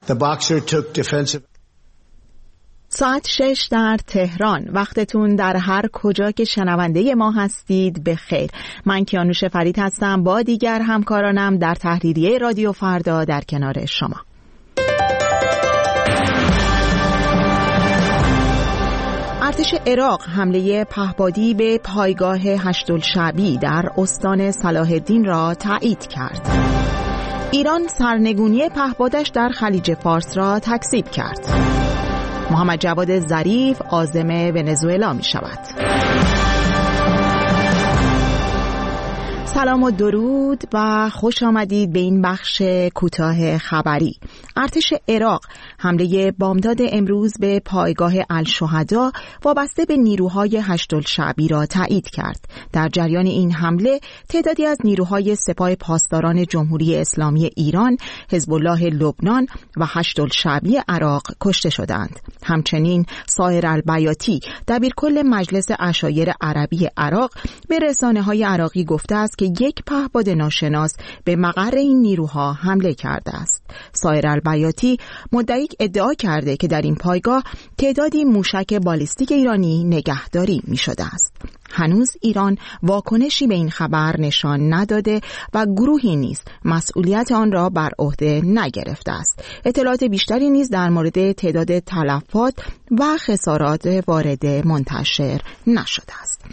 ساعت 6 در تهران، وقتتون در هر کجا که شنونده ما هستید بخیر. من کیانوش فرید هستم با دیگر همکارانم در تحریریه رادیو فردا در کنار شما. ارتش عراق حمله پهپادی به پایگاه هشت‌الشعبی در استان صلاح الدین را تایید کرد. ایران سرنگونی پهپادش در خلیج فارس را تکذیب کرد. محمد جواد ظریف عازم ونزوئلا می شود. سلام و درود و خوش آمدید به این بخش کوتاه خبری. ارتش عراق حمله بامداد امروز به پایگاه الشهدا وابسته به نیروهای هشت‌الشعبی را تایید کرد. در جریان این حمله تعدادی از نیروهای سپاه پاسداران جمهوری اسلامی ایران، حزب الله لبنان و هشت‌الشعبی عراق کشته شدند. همچنین ساهر البیاتی دبیرکل مجلس عشایر عربی عراق به رسانه‌های عراقی گفته است که یک پهپاد ناشناس به مقر این نیروها حمله کرده است. ساهر البیاتی مدعی ادعا کرده که در این پایگاه تعدادی موشک بالیستیک ایرانی نگهداری می شده است. هنوز ایران واکنشی به این خبر نشان نداده و گروهی نیز مسئولیت آن را بر عهده نگرفته است. اطلاعات بیشتری نیز در مورد تعداد تلفات و خسارات وارد منتشر نشده است.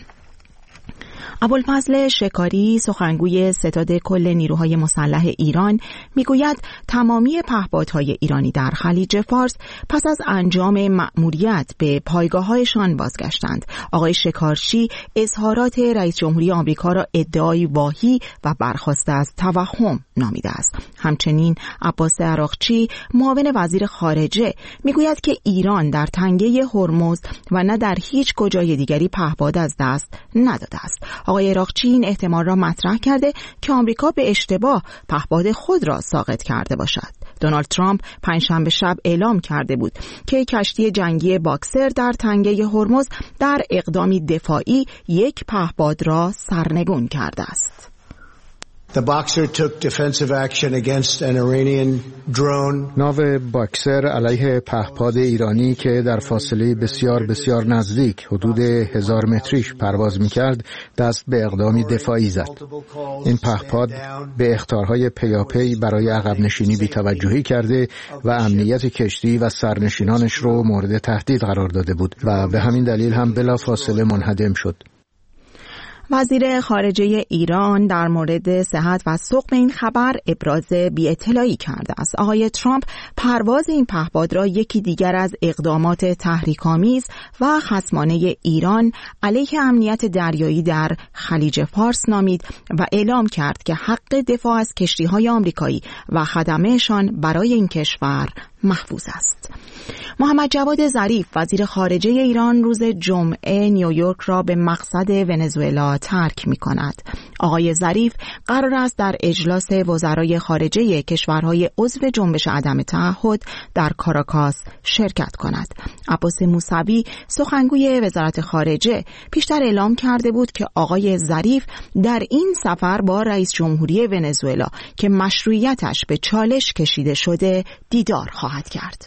ابوالفضل شکاری سخنگوی ستاد کل نیروهای مسلح ایران میگوید تمامی پهپادهای ایرانی در خلیج فارس پس از انجام مأموریت به پایگاه‌هایشان بازگشتند. آقای شکارچی اظهارات رئیس جمهوری آمریکا را ادعای واهی و برخاسته از توهم نامیده است. همچنین عباس عراقچی معاون وزیر خارجه میگوید که ایران در تنگه هرمز و نه در هیچ کجای دیگری پهپاد از دست نداده است. آقای عراقچی این احتمال را مطرح کرده که آمریکا به اشتباه پهپاد خود را ساقط کرده باشد. دونالد ترامپ پنجشنبه شب اعلام کرده بود که کشتی جنگی باکسر در تنگه هرمز در اقدامی دفاعی یک پهپاد را سرنگون کرده است. The Boxer took defensive action against an Iranian drone. ناو باکسر علیه پهپاد ایرانی که در فاصله بسیار بسیار نزدیک حدود 1000 متریش پرواز می‌کرد دست به اقدامی دفاعی زد. این پهپاد به اخطارهای پیاپی برای عقب نشینی بی‌توجهی کرده و امنیت کشتی و سرنشینانش رو مورد تهدید قرار داده بود و به همین دلیل هم بلافاصله منهدم شد. وزیر خارجه ایران در مورد صحت و ثقب این خبر ابراز بی‌اطلاعی کرده است. آقای ترامپ پرواز این پهپاد را یکی دیگر از اقدامات تحریک‌آمیز و خصمانه ایران علیه امنیت دریایی در خلیج فارس نامید و اعلام کرد که حق دفاع از کشتی‌های آمریکایی و خدمه‌شان برای این کشور محفوظ است. محمد جواد ظریف وزیر خارجه ایران روز جمعه نیویورک را به مقصد ونزوئلا ترک می کند. آقای ظریف قرار است در اجلاس وزرای خارجه کشورهای عضو جنبش عدم تعهد در کاراکاس شرکت کند. عباس موسوی سخنگوی وزارت خارجه پیشتر اعلام کرده بود که آقای ظریف در این سفر با رئیس جمهوری ونزوئلا که مشروعیتش به چالش کشیده شده دیدار خواهد کرد.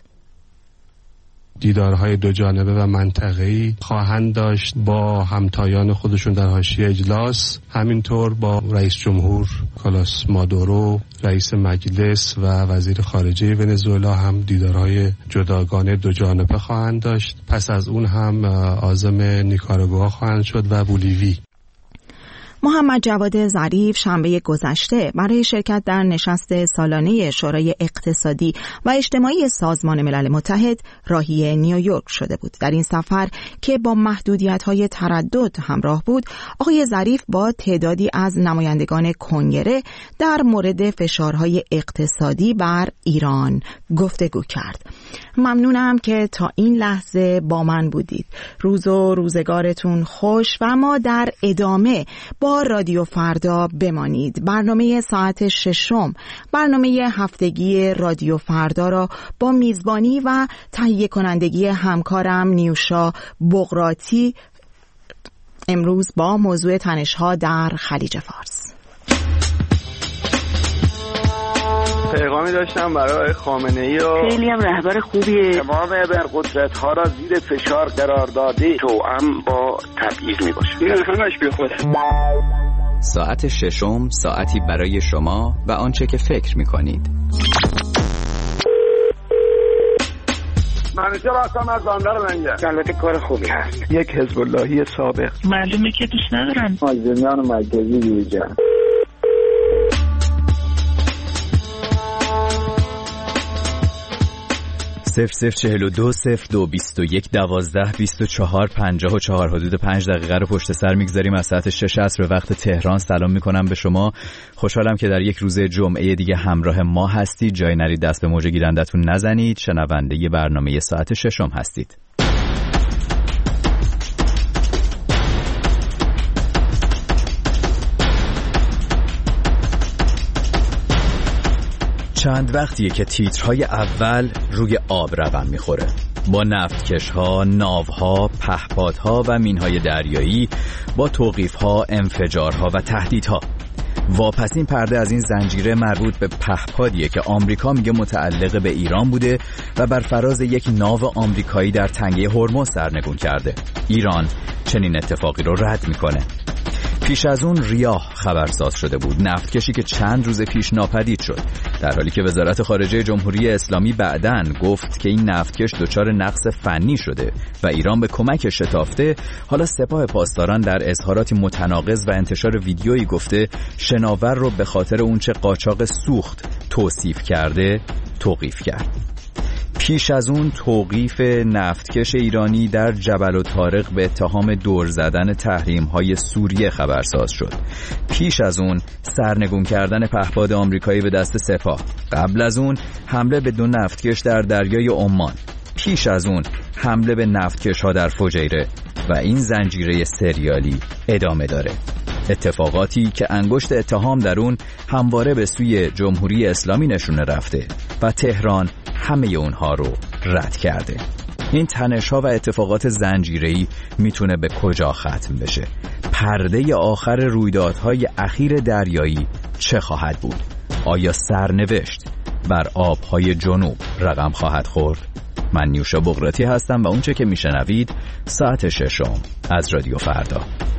دیدارهای دو جانبه و منطقه‌ای خواهند داشت با همتایان خودشون در حاشیه اجلاس، همینطور با رئیس جمهور کالاس مادورو، رئیس مجلس و وزیر خارجه ونزوئلا هم دیدارهای جداگانه دو جانبه خواهند داشت. پس از اون هم عازم نیکاراگوآ خواهند شد و بولیوی. محمد جواد ظریف شنبه گذشته برای شرکت در نشست سالانه شورای اقتصادی و اجتماعی سازمان ملل متحد راهی نیویورک شده بود. در این سفر که با محدودیت‌های تردد همراه بود، آقای ظریف با تعدادی از نمایندگان کنگره در مورد فشارهای اقتصادی بر ایران گفتگو کرد. ممنونم که تا این لحظه با من بودید. روز و روزگارتون خوش و ما در ادامه با رادیو فردا بمانید. برنامه ساعت 6، برنامه هفتگی رادیو فردا را با میزبانی و تهیه کنندگی همکارم نیوشا بغراتی امروز با موضوع تنش‌ها در خلیج فارس. پیغامی داشتم برای خامنه‌ای و خیلی هم رهبر خوبیه. تمام ابرقدرت‌ها را زیر فشار قرار داده توأم با تبعیض میباشه. این همش بی خود. ساعت ششم، ساعتی برای شما و آنچه که فکر می‌کنید. منیجر هستم از بندر منجر. البته کار خوبی هست. یک حزب اللهی سابق. معلومه که دوست ندارم. مازندران مرکزی دیجا. 0042 02 21 12 24 54 حدود 5 دقیقه رو پشت سر میگذاریم از ساعت 6 عصر به وقت تهران. سلام میکنم به شما. خوشحالم که در یک روز جمعه دیگه همراه ما هستید. جای نرید، دست به موج گیرندتون نزنید. شنونده برنامه ساعت ششم هستید. چند وقتیه که تیترهای اول روی آب رقم میخوره، با نفتکش‌ها، ناوها، پهپادها و مینهای دریایی، با توقیف‌ها، انفجارها و تهدیدها. واپسین پرده از این زنجیره مربوط به پهپادیه که آمریکا میگه متعلق به ایران بوده و بر فراز یک ناو آمریکایی در تنگه هرمز سرنگون کرده. ایران چنین اتفاقی رو رد میکنه. پیش از اون ریاه خبرساز شده بود، نفتکشی که چند روز پیش ناپدید شد، در حالی که وزارت خارجه جمهوری اسلامی بعداً گفت که این نفتکش دچار نقص فنی شده و ایران به کمک شتافته. حالا سپاه پاسداران در اظهاراتی متناقض و انتشار ویدیویی گفته شناور رو به خاطر اونچه قاچاق سوخت توصیف کرده توقیف کرد. پیش از اون توقیف نفتکش ایرانی در جبل الطارق به اتهام دور زدن تحریم‌های سوریه خبرساز شد. پیش از اون سرنگون کردن پهپاد آمریکایی به دست سپاه. قبل از اون حمله به 2 نفتکش در دریای عمان. پیش از اون حمله به نفتکش‌ها در فجیره و این زنجیره سریالی ادامه داره. اتفاقاتی که انگشت اتهام در اون همواره به سوی جمهوری اسلامی نشونه رفته و تهران همه اونها رو رد کرده. این تنش‌ها و اتفاقات زنجیره‌ای میتونه به کجا ختم بشه؟ پرده آخر رویدادهای اخیر دریایی چه خواهد بود؟ آیا سرنوشت بر آبهای جنوب رقم خواهد خورد؟ من نیوشا بغراتی هستم و اونچه که میشنوید ساعت ششم از رادیو فردا.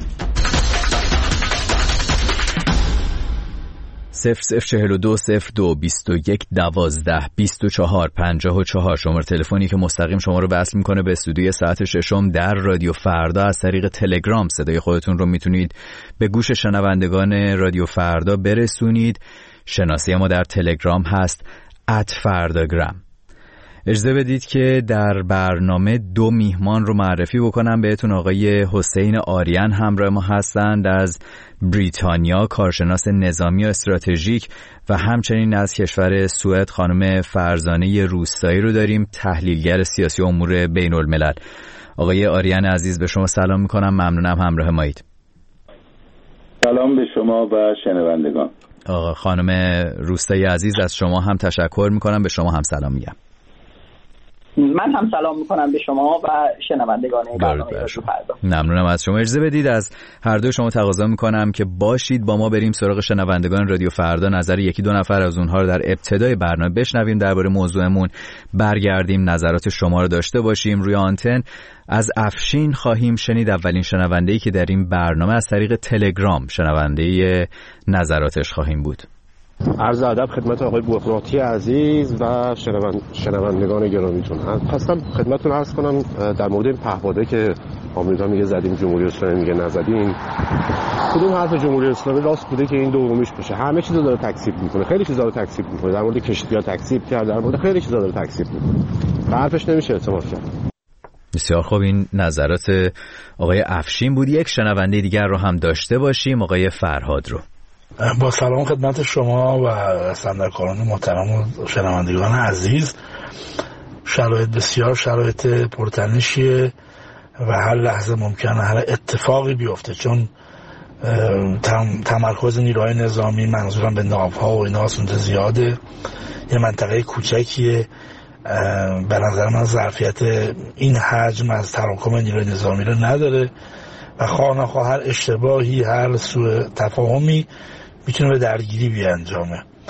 0042 02 21 12 24 54 شماره تلفنی که مستقیم شما رو وصل میکنه به استودیوی ساعت ششم در رادیو فردا. از طریق تلگرام صدای خودتون رو میتونید به گوش شنوندگان رادیو فردا برسونید. شناسی ما در تلگرام هست @فرداگرام. اجازه بدید که در برنامه 2 میهمان رو معرفی بکنم بهتون. آقای حسین آریان همراه ما هستند از بریتانیا، کارشناس نظامی و استراتژیک، و همچنین از کشور سوئد خانم فرزانه روستایی رو داریم، تحلیلگر سیاسی و امور بین الملل. آقای آریان عزیز به شما سلام میکنم، ممنونم همراه مایید. سلام به شما و شنوندگان. آقا خانم روستایی عزیز از شما هم تشکر میکنم، به شما هم سلام میگم. من هم سلام میکنم به شما و شنوندگان برنامه رادیو فردا. ممنونم از شما. اجازه بدید از هر دو شما تقاضا میکنم که باشید با ما بریم سراغ شنوندگان رادیو فردا، نظر 1-2 نفر از اونها رو در ابتدای برنامه بشنویم، درباره موضوعمون برگردیم، نظرات شما رو داشته باشیم. روی آنتن از افشین خواهیم شنید، اولین شنونده‌ای که در این برنامه از طریق تلگرام شنونده نظراتش خواهیم بود. عرض ادب خدمت آقای بغراتی عزیز و شنوندگان گرامیتون. خواستم خدمتتون عرض کنم در مورد این پهپادایی که آمریکا میگه زدیم، جمهوری اسلامی میگه نزدیم، کدوم حرف جمهوری اسلامی راست بوده که این دومیش بشه؟ همه چیزو داره تکذیب میکنه، خیلی چیزا رو تکذیب میکنه، در مورد کشتی‌ها تکذیب کرد، در مورد خیلی چیزا داره تکذیب میکنه، حرفش نمیشه اعتماد کرد. بسیار خوب، این نظرات آقای افشین بود. یک شنونده دیگر رو هم داشته باشیم، آقای فرهاد رو. با سلام خدمت شما و سندرکاران محترم و شنوندگان عزیز. شرایط بسیار شرایط پرتنشیه و هر لحظه ممکنه هر اتفاقی بیفته، چون تمرکز نیروهای نظامی، منظورم به ناوها و اینا، زیاده. یه منطقه کوچکیه، به نظر من ظرفیت این حجم از تراکم نیروی نظامی رو نداره و خواه هر اشتباهی، هر سوء تفاهمی میتونه به درگیری بیانجامه.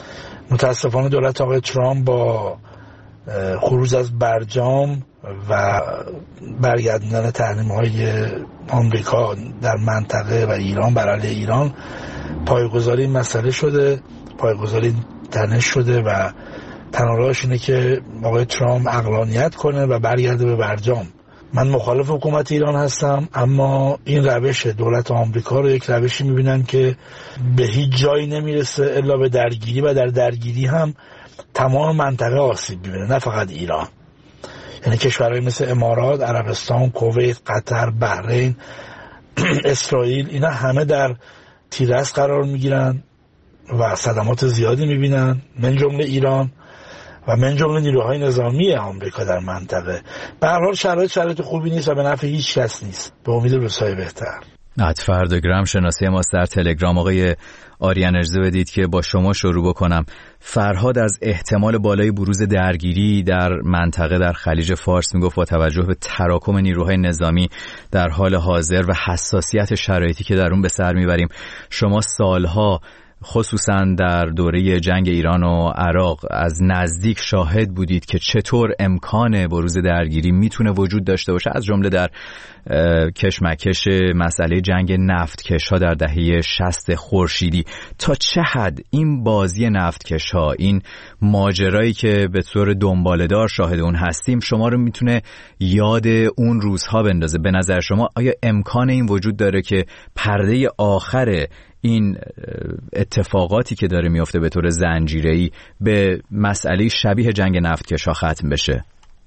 متاسفانه دولت آقای ترامپ با خروج از برجام و برگرداندن تحریم‌های آمریکا در منطقه و ایران بر علیه ایران پایه‌گذاری مسئله شده، پایه‌گذاری تنش شده و تنها راهش اینه که آقای ترامپ عقلانیت کنه و برگرده به برجام. من مخالف حکومت ایران هستم، اما این روش دولت آمریکا رو یک روشی میبینم که به هیچ جایی نمیرسه الا به درگیری و در درگیری هم تمام منطقه آسیب میبینه، نه فقط ایران. یعنی کشورهای مثل امارات، عربستان، کویت، قطر، بحرین، اسرائیل، اینا همه در تیررس قرار میگیرن و صدمات زیادی میبینن، من جمله ایران و من جمله نیروهای نظامی آمریکا در منطقه. به هر حال شرایط خوبی نیست و به نفع هیچ کس نیست، به امید روزهای بهتر. @فردگرام شناسی ماست در تلگرام. آقای آریان اجازه بدید که با شما شروع بکنم. فرهاد از احتمال بالای بروز درگیری در منطقه در خلیج فارس میگفت با توجه به تراکم نیروهای نظامی در حال حاضر و حساسیت شرایطی که در اون به سر میبریم، شما سالها خصوصا در دوره جنگ ایران و عراق از نزدیک شاهد بودید که چطور امکان بروز درگیری میتونه وجود داشته باشه، از جمله در کشمکش مسئله جنگ نفتکش‌ها در دهه 60 خورشیدی. تا چه حد این بازی نفتکش‌ها، این ماجرایی که به طور دنباله‌دار شاهد اون هستیم، شما رو میتونه یاد اون روزها بندازه؟ به نظر شما آیا امکان این وجود داره که پرده آخر این اتفاقاتی که داره میفته به طور زنجیره‌ای به مسئله شبیه جنگ نفتکش‌ها ختم بشه؟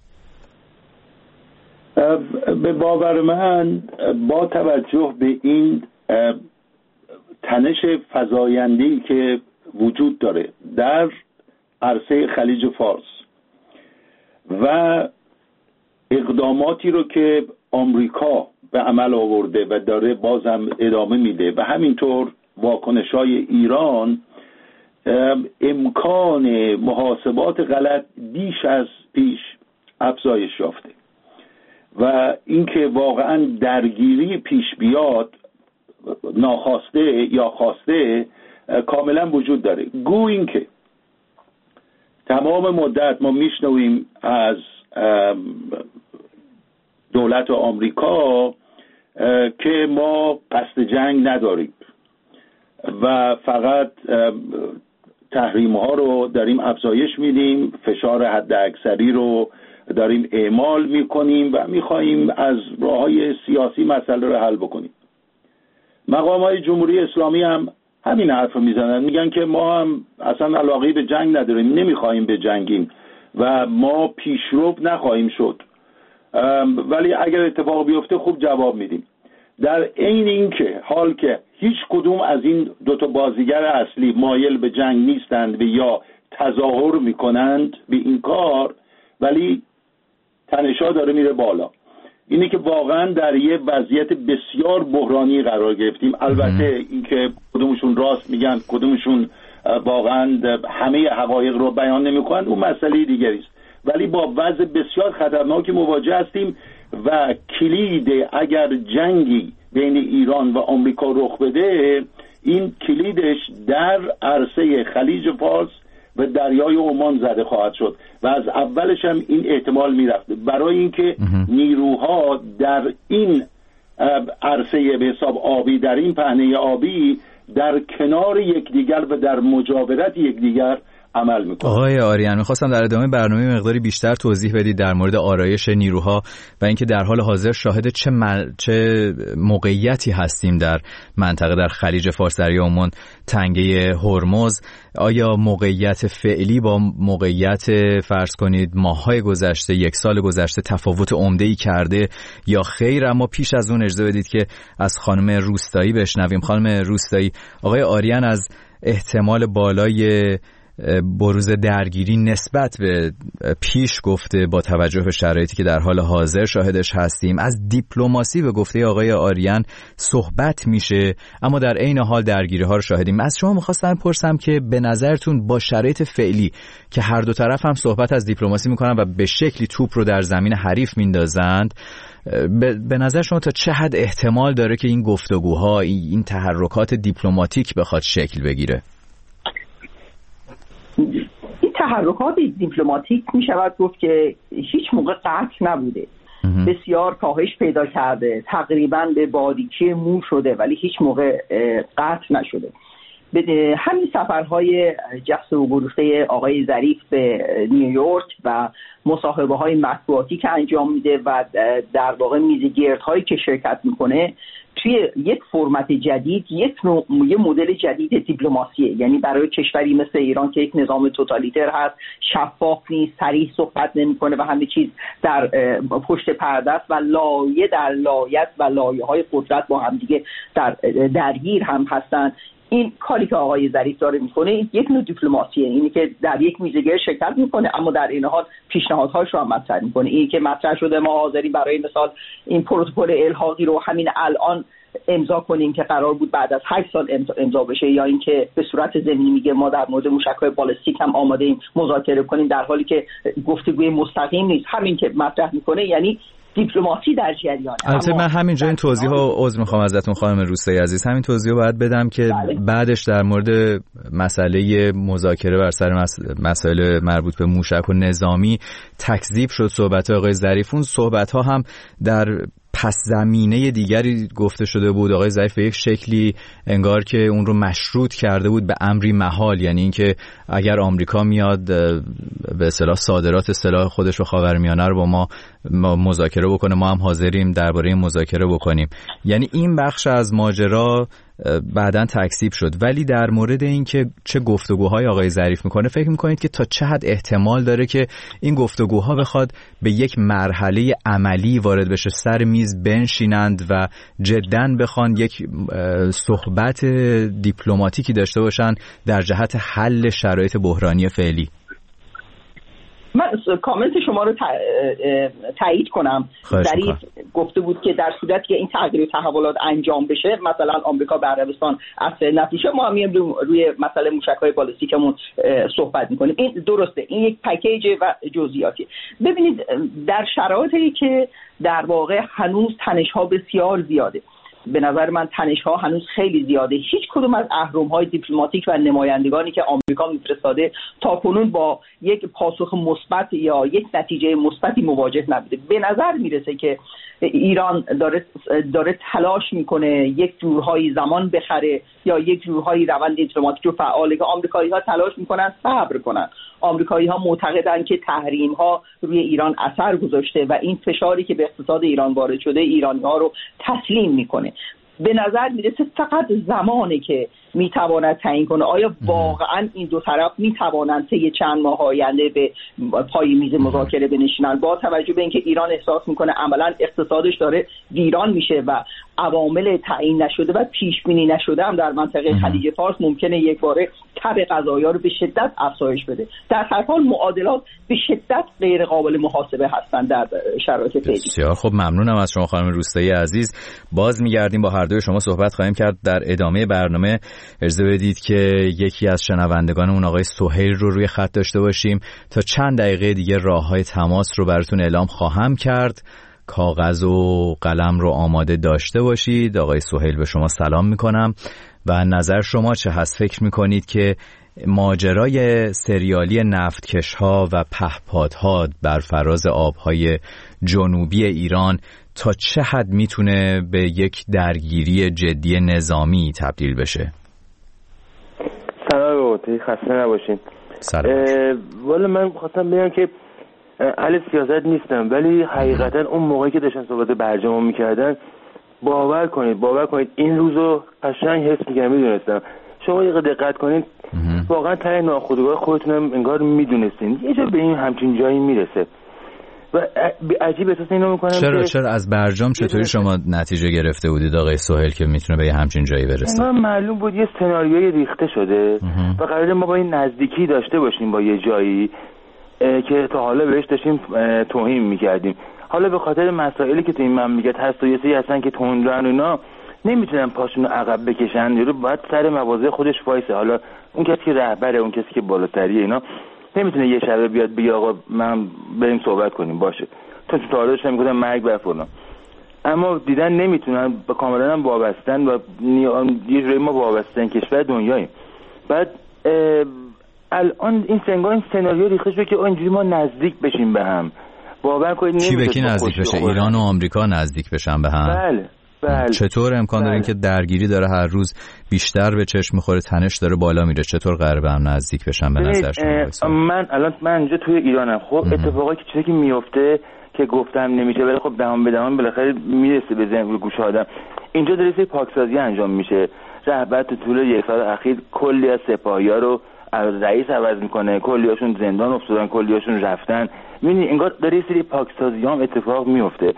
به باور من با توجه به این تنش فزاینده‌ای که وجود داره در عرصه خلیج فارس و اقداماتی رو که آمریکا به عمل آورده و داره بازم ادامه میده و همینطور واکنش‌های ایران، امکان محاسبات غلط بیش از پیش افزایش یافته و اینکه واقعا درگیری پیش بیاد ناخواسته یا خواسته کاملا وجود داره. گو این که تمام مدت ما میشنویم از دولت آمریکا که ما قصد جنگ نداریم و فقط تحریم ها رو داریم افزایش میدیم، فشار حد اکثری رو داریم اعمال میکنیم و میخواییم از راههای سیاسی مسئله رو حل بکنیم. مقام های جمهوری اسلامی هم همین حرف رو میزنن، میگن که ما هم اصلا علاقه به جنگ نداریم، نمیخواییم به جنگیم و ما پیشرو نخواهیم شد، ولی اگر اتفاق بیفته خوب جواب میدیم. در عین این که حال که هیچ کدوم از این دوتا بازیگر اصلی مایل به جنگ نیستند و یا تظاهر میکنند به این کار، ولی تنش‌ها داره میره بالا. اینه که واقعا در یه وضعیت بسیار بحرانی قرار گرفتیم. البته اینکه کدومشون راست میگن کدومشون واقعا همه حقایق رو بیان نمیکنن اون مسئله دیگری است، ولی با وضع بسیار خطرناکی مواجه هستیم و کلید اگر جنگی بین ایران و آمریکا رخ بده، این کلیدش در عرصه خلیج فارس و دریای عمان زده خواهد شد و از اولش هم این احتمال میرفته، برای اینکه نیروها در این عرصه به حساب آبی، در این پهنه آبی، در کنار یکدیگر و در مجاورت یکدیگر عمل میکنه. آقای آریان، میخواستم در ادامه برنامه مقداری بیشتر توضیح بدید در مورد آرایش نیروها و اینکه در حال حاضر شاهد چه موقعیتی هستیم در منطقه در خلیج فارس، دریای عمان، تنگه هرمز. آیا موقعیت فعلی با موقعیت فرض کنید ماه‌های گذشته، یک سال گذشته تفاوت عمده‌ای کرده یا خیر؟ اما پیش از اون اجازه بدید که از خانم روستایی بشنویم. خانم روستایی، آقای آریان از احتمال بالای بروز درگیری نسبت به پیش گفته با توجه به شرایطی که در حال حاضر شاهدش هستیم. از دیپلماسی به گفته آقای آریان صحبت میشه، اما در عین حال درگیری ها رو شاهدیم. از شما میخواستم پرسم که به نظرتون با شرایط فعلی که هر دو طرف هم صحبت از دیپلماسی میکنن و به شکلی توپ رو در زمین حریف میندازند، به نظر شما تا چه حد احتمال داره که این گفتگوها، این تحرکات دیپلماتیک بخواد شکل بگیره؟ تحرکات دیپلماتیک می شود گفت که هیچ موقع قطع نبوده، بسیار کاهش پیدا کرده، تقریبا به باریکی مو شده ولی هیچ موقع قطع نشده. همین سفرهای جست و گریخته آقای ظریف به نیویورک و مصاحبه های مطبوعاتی که انجام میده و در واقع میزگردهایی که شرکت میکنه توی یک فرمت جدید، یه مدل جدید دیپلماسیه. یعنی برای کشوری مثل ایران که یک نظام توتالیتر هست، شفاف نیست، صریح صحبت نمیکنه و همه چیز در پشت پرده است و لایه در لایه و لایه‌های قدرت با هم دیگه درگیر هم هستن. این کاری که آقای ظریف داره میکنه یک نوع دیپلماسیه، اینی که در یک میزگرد شرکت میکنه اما در این حال پیشنهادهاش رو هم مطرح میکنه. این که مطرح شده ما حاضرین برای مثال این پروتکل الحاقی رو همین الان امضا کنیم که قرار بود بعد از 8 سال امضا بشه، یا اینکه به صورت ضمنی میگه ما در مورد موشک‌های بالستیک هم آماده ایم مذاکره کنیم، در حالی که گفتگوی مستقیم نیست. همین که مطرح میکنه یعنی دیپلماسی در جریانه. البته من همینجا این توضیح رو عذر میخوام ازتون خانم روستایی عزیز، همین توضیح رو باید بدم که بعدش در مورد مسئله مذاکره بر سر مسائل مربوط به موشک و نظامی تکذیب شد صحبت آقای ظریف. اون صحبت ها هم در پس زمینه دیگری گفته شده بود. آقای ظریف به یک شکلی انگار که اون رو مشروط کرده بود به امری محال، یعنی اینکه اگر آمریکا میاد به اصطلاح صادرات سلاح خودش و خاورمیانه رو با ما مذاکره بکنه، ما هم حاضریم درباره مذاکره بکنیم. یعنی این بخش از ماجرا بعداً تکذیب شد. ولی در مورد اینکه چه گفتگوهای آقای ظریف میکنه، فکر میکنید که تا چه حد احتمال داره که این گفتگوها بخواد به یک مرحله عملی وارد بشه، سر میز بنشینند و جداً بخوان یک صحبت دیپلماتیکی داشته باشن در جهت حل شرایط بحرانی فعلی؟ من کامنت شما رو تایید کنم. ظریف گفته بود که در صورتی که این تغییر و تحولات انجام بشه، مثلا آمریکا به عربستان اسلحه نفروشه، ما هم روی مسئله موشک‌های بالستیکمون صحبت می‌کنیم. این درسته، این یک پکیج و جزئیاتی. ببینید در شرایطی که در واقع هنوز تنش‌ها بسیار زیاده، به نظر من تنش‌ها هنوز خیلی زیاده، هیچ کدوم از اهرم‌های دیپلماتیک و نمایندگانی که آمریکا میفرستاده تا کنون با یک پاسخ مثبت یا یک نتیجه مثبتی مواجه نبوده. به نظر میرسه که ایران داره تلاش میکنه یک جورهایی زمان بخره یا یک جورهایی روند دیپلماتیک رو فعاله که آمریکایی‌ها تلاش میکنن صبر کنن. آمریکایی‌ها معتقدن که تحریم‌ها روی ایران اثر گذاشته و این فشاری که به اقتصاد ایران وارد شده ایرانی‌ها رو تسلیم میکنه. به نظر میرسه فقط زمانه که میتواند تعیین کنه آیا واقعا این دو طرف میتوانند طی چند ماه آینده به پای میز مذاکره بنشینن، با توجه به اینکه ایران احساس میکنه عملا اقتصادش داره ویران میشه و عوامل تعیین نشده و پیش بینی نشده هم در منطقه خلیج فارس ممکنه یک باره تب غذایا رو به شدت افزایش بده. در هر حال معادلات به شدت غیر قابل محاسبه هستند در شرایط فعلی. بسیار خب، ممنونم از شما خانم روستایی عزیز. باز میگردیم با هر دوی شما صحبت خواهیم کرد. در ادامه برنامه اجازه بدید که یکی از شنوندگانمون آقای سهیل رو روی خط داشته باشیم. تا چند دقیقه دیگه راه‌های تماس رو براتون اعلام خواهم کرد. کاغذ و قلم رو آماده داشته باشید. آقای سهیل به شما سلام میکنم و نظر شما چه هست؟ فکر میکنید که ماجرای سریالی نفتکش‌ها و پهپادها بر فراز آبهای جنوبی ایران تا چه حد میتونه به یک درگیری جدی نظامی تبدیل بشه؟ سلام بابتی، خسته نباشین. سلام. والا من خواستم بگم که اهل سیاست نیستم، ولی حقیقتا اون موقعی که داشتن صحبت برجام میکردن باور کنید این روزو قشنگ حس میکردم، میدونستم. شما یه دقت کنید واقعا ته ناخودآگاه خودتونم انگار میدونستین یه جا به این همچین جایی میرسه و عجیب احساس اینو میکنم. چرا از برجام چطوری شما نتیجه گرفته بودید آقای سهیل که میتونه به همچین جایی برسه؟ من معلوم بود یه سناریوی ریخته شده و قراره ما با این نزدیکی داشته باشیم با یه جایی که تا حالا بهش داشتیم توهین میکردیم. حالا به خاطر مسائلی که تو این مملکت هست و یه سری هستن که تندرن و اینا نمیتونن پاشون رو عقب بکشن، یارو باید سر مواضع خودش وایسه. حالا اون کسی که رهبره، اون کسی که بالاتریه، اینا نمیتونه یه شبه بیاد بگه آقا من بریم صحبت کنیم باشه تو حالا داشتن میگفتن مرگ بر فلان، اما دیدن نمیتونن، با کاملا هم وابستن و یه جوری ما وابستن کشور دنیاییم. بعد الان این سناریو ریخته شده که اینجوری ما نزدیک بشیم به هم. باور کنید کی به کی نزدیک بشه؟ ایران و آمریکا نزدیک بشن به هم. بله. چطور امکان داره که درگیری داره هر روز بیشتر به چشم میخوره، تنش داره بالا میره، چطور قراره به هم نزدیک بشن به نظر شما؟ من اینجا توی ایرانم. خب اتفاقاتی چیزی که میفته که گفتم نمیشه، ولی خب دهان به دهان بالاخره میرسه به ذهن و گوش آدم. اینجا داره سری پاکسازی انجام میشه. رهبر تو طول یک سال اخیر کلی از سپاهی‌ها رو رئیس عوض میکنه، کلیاشون زندان افتادن، کلیاشون رفتن. میبینی انگار داره سری پاکسازی هم اتفاق میفته.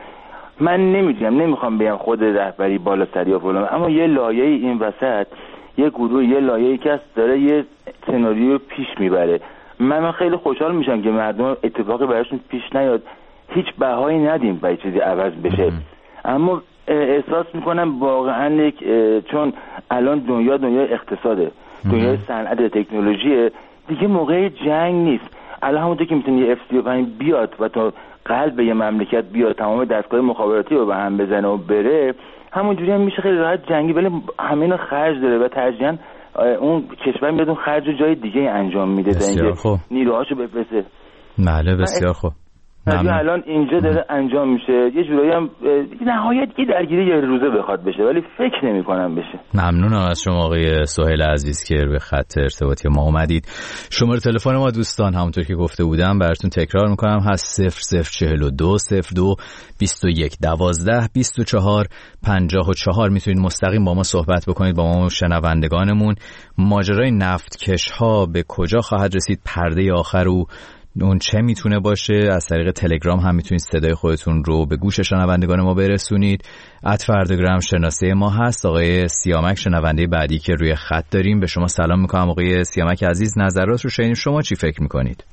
من نمیخوام بگم خود رهبری بالا سری و فلان، اما یه لایه این وسط یه گروه، یه لایه‌ای که داره یه سناریو پیش میبره. من خیلی خوشحال میشم که مردم اتفاقی براشون پیش نیاد، هیچ بهایی ندیم برای چیزی عوض بشه. اما احساس میکنم واقعا چون الان دنیا اقتصاده، دنیای صنعت تکنولوژی، دیگه موقع جنگ نیست. الان همونطور که میتونه یه F-35 بیاد و تا قلب یه مملکت بیاد تمام دستگاه مخابراتی رو به هم بزنه و بره، همونجوری هم میشه خیلی راحت جنگی، ولی همه اینا خرج داره و ترجیحاً اون کشور میاد اون خرج رو جای دیگه انجام میده تا اینکه نیروهاشو بفرسته. بله بسیار خوب. الان اینجا داره انجام میشه، یه جورایی هم نهایت یه درگیری یه روزه بخواد بشه، ولی فکر نمی کنم بشه. ممنونم از شما آقای سهیل عزیز که به خط ارتباطی ما اومدید. شماره تلفن ما دوستان همونطور که گفته بودم براتون تکرار میکنم هست 0042 02 21 12 24 54. میتونید مستقیم با ما صحبت بکنید، با ما شنوندگانمون. ماجرای نفتکش ها به کجا خواهد رسید؟ پرده آخر اون چه میتونه باشه؟ از طریق تلگرام هم میتونید صدای خودتون رو به گوش شنوندگان ما برسونید. @فردگرام شناسه ما هست. آقای سیامک شنونده بعدی که روی خط داریم، به شما سلام میکنم آقای سیامک عزیز. نظرات رو شنید، شما چی فکر میکنید؟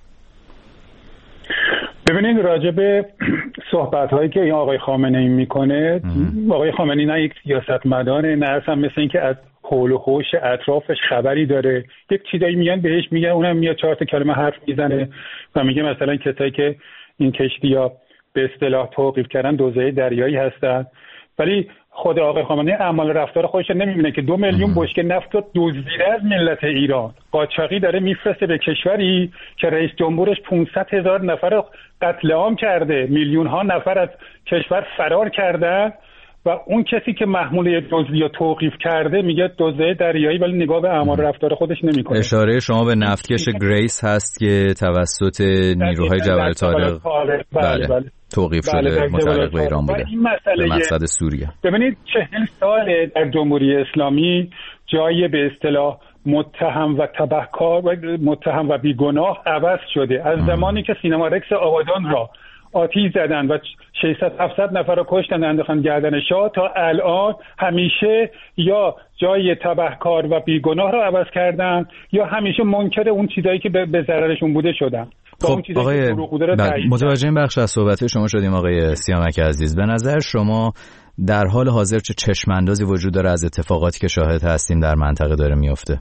ببینید راجع به صحبت هایی که این آقای خامنه‌ای میکنه، آقای خامنه‌ای نه یک سیاستمداره، نه اصلا مثل این که از حول و حوش اطرافش خبری داره. یک چیزایی میگن بهش میگن، اونم میاد 4 تا کلمه حرف میزنه و میگه مثلا کسایی که این کشتی‌ها به اصطلاح توقیف کردن دوزه دریایی هستن، ولی خود آقای خامنه‌ای اعمال رفتار خودش نمیبینه که 2 میلیون بشکه نفت رو دزدیده از ملت ایران قاچاقی داره میفرسته به کشوری که رئیس جمهورش 500,000 نفر رو قتل عام کرده، میلیون ها نفر از کشور فرار کردن و اون کسی که محمول دزدی رو توقیف کرده میگه دزدی دریایی، ولی نگاه به اعمال رفتار خودش نمیکنه. اشاره شما به نفتکش گریس هست که توسط نیروهای جبل طارق بله توقیف شده، متعلق به ایران بوده، به مقصد سوریه. ببینید 40 سال در جمهوری اسلامی جای به اصطلاح متهم و تبهکار و متهم و بیگناه عوض شده. از زمانی که سینما رکس آبادان را آتیش زدن و 600-700 نفر رو کشتن انداختن گردن شاه تا الان همیشه یا جای تبهکار و بیگناه رو عوض کردن یا همیشه منکر اون چیزایی که به ضررشون بوده شدن. خب آقای متوجه این بخش از صحبت شما شدیم آقای سیامک عزیز. به نظر شما در حال حاضر چه چشم‌اندازی وجود داره از اتفاقاتی که شاهد هستیم در منطقه داره میفته؟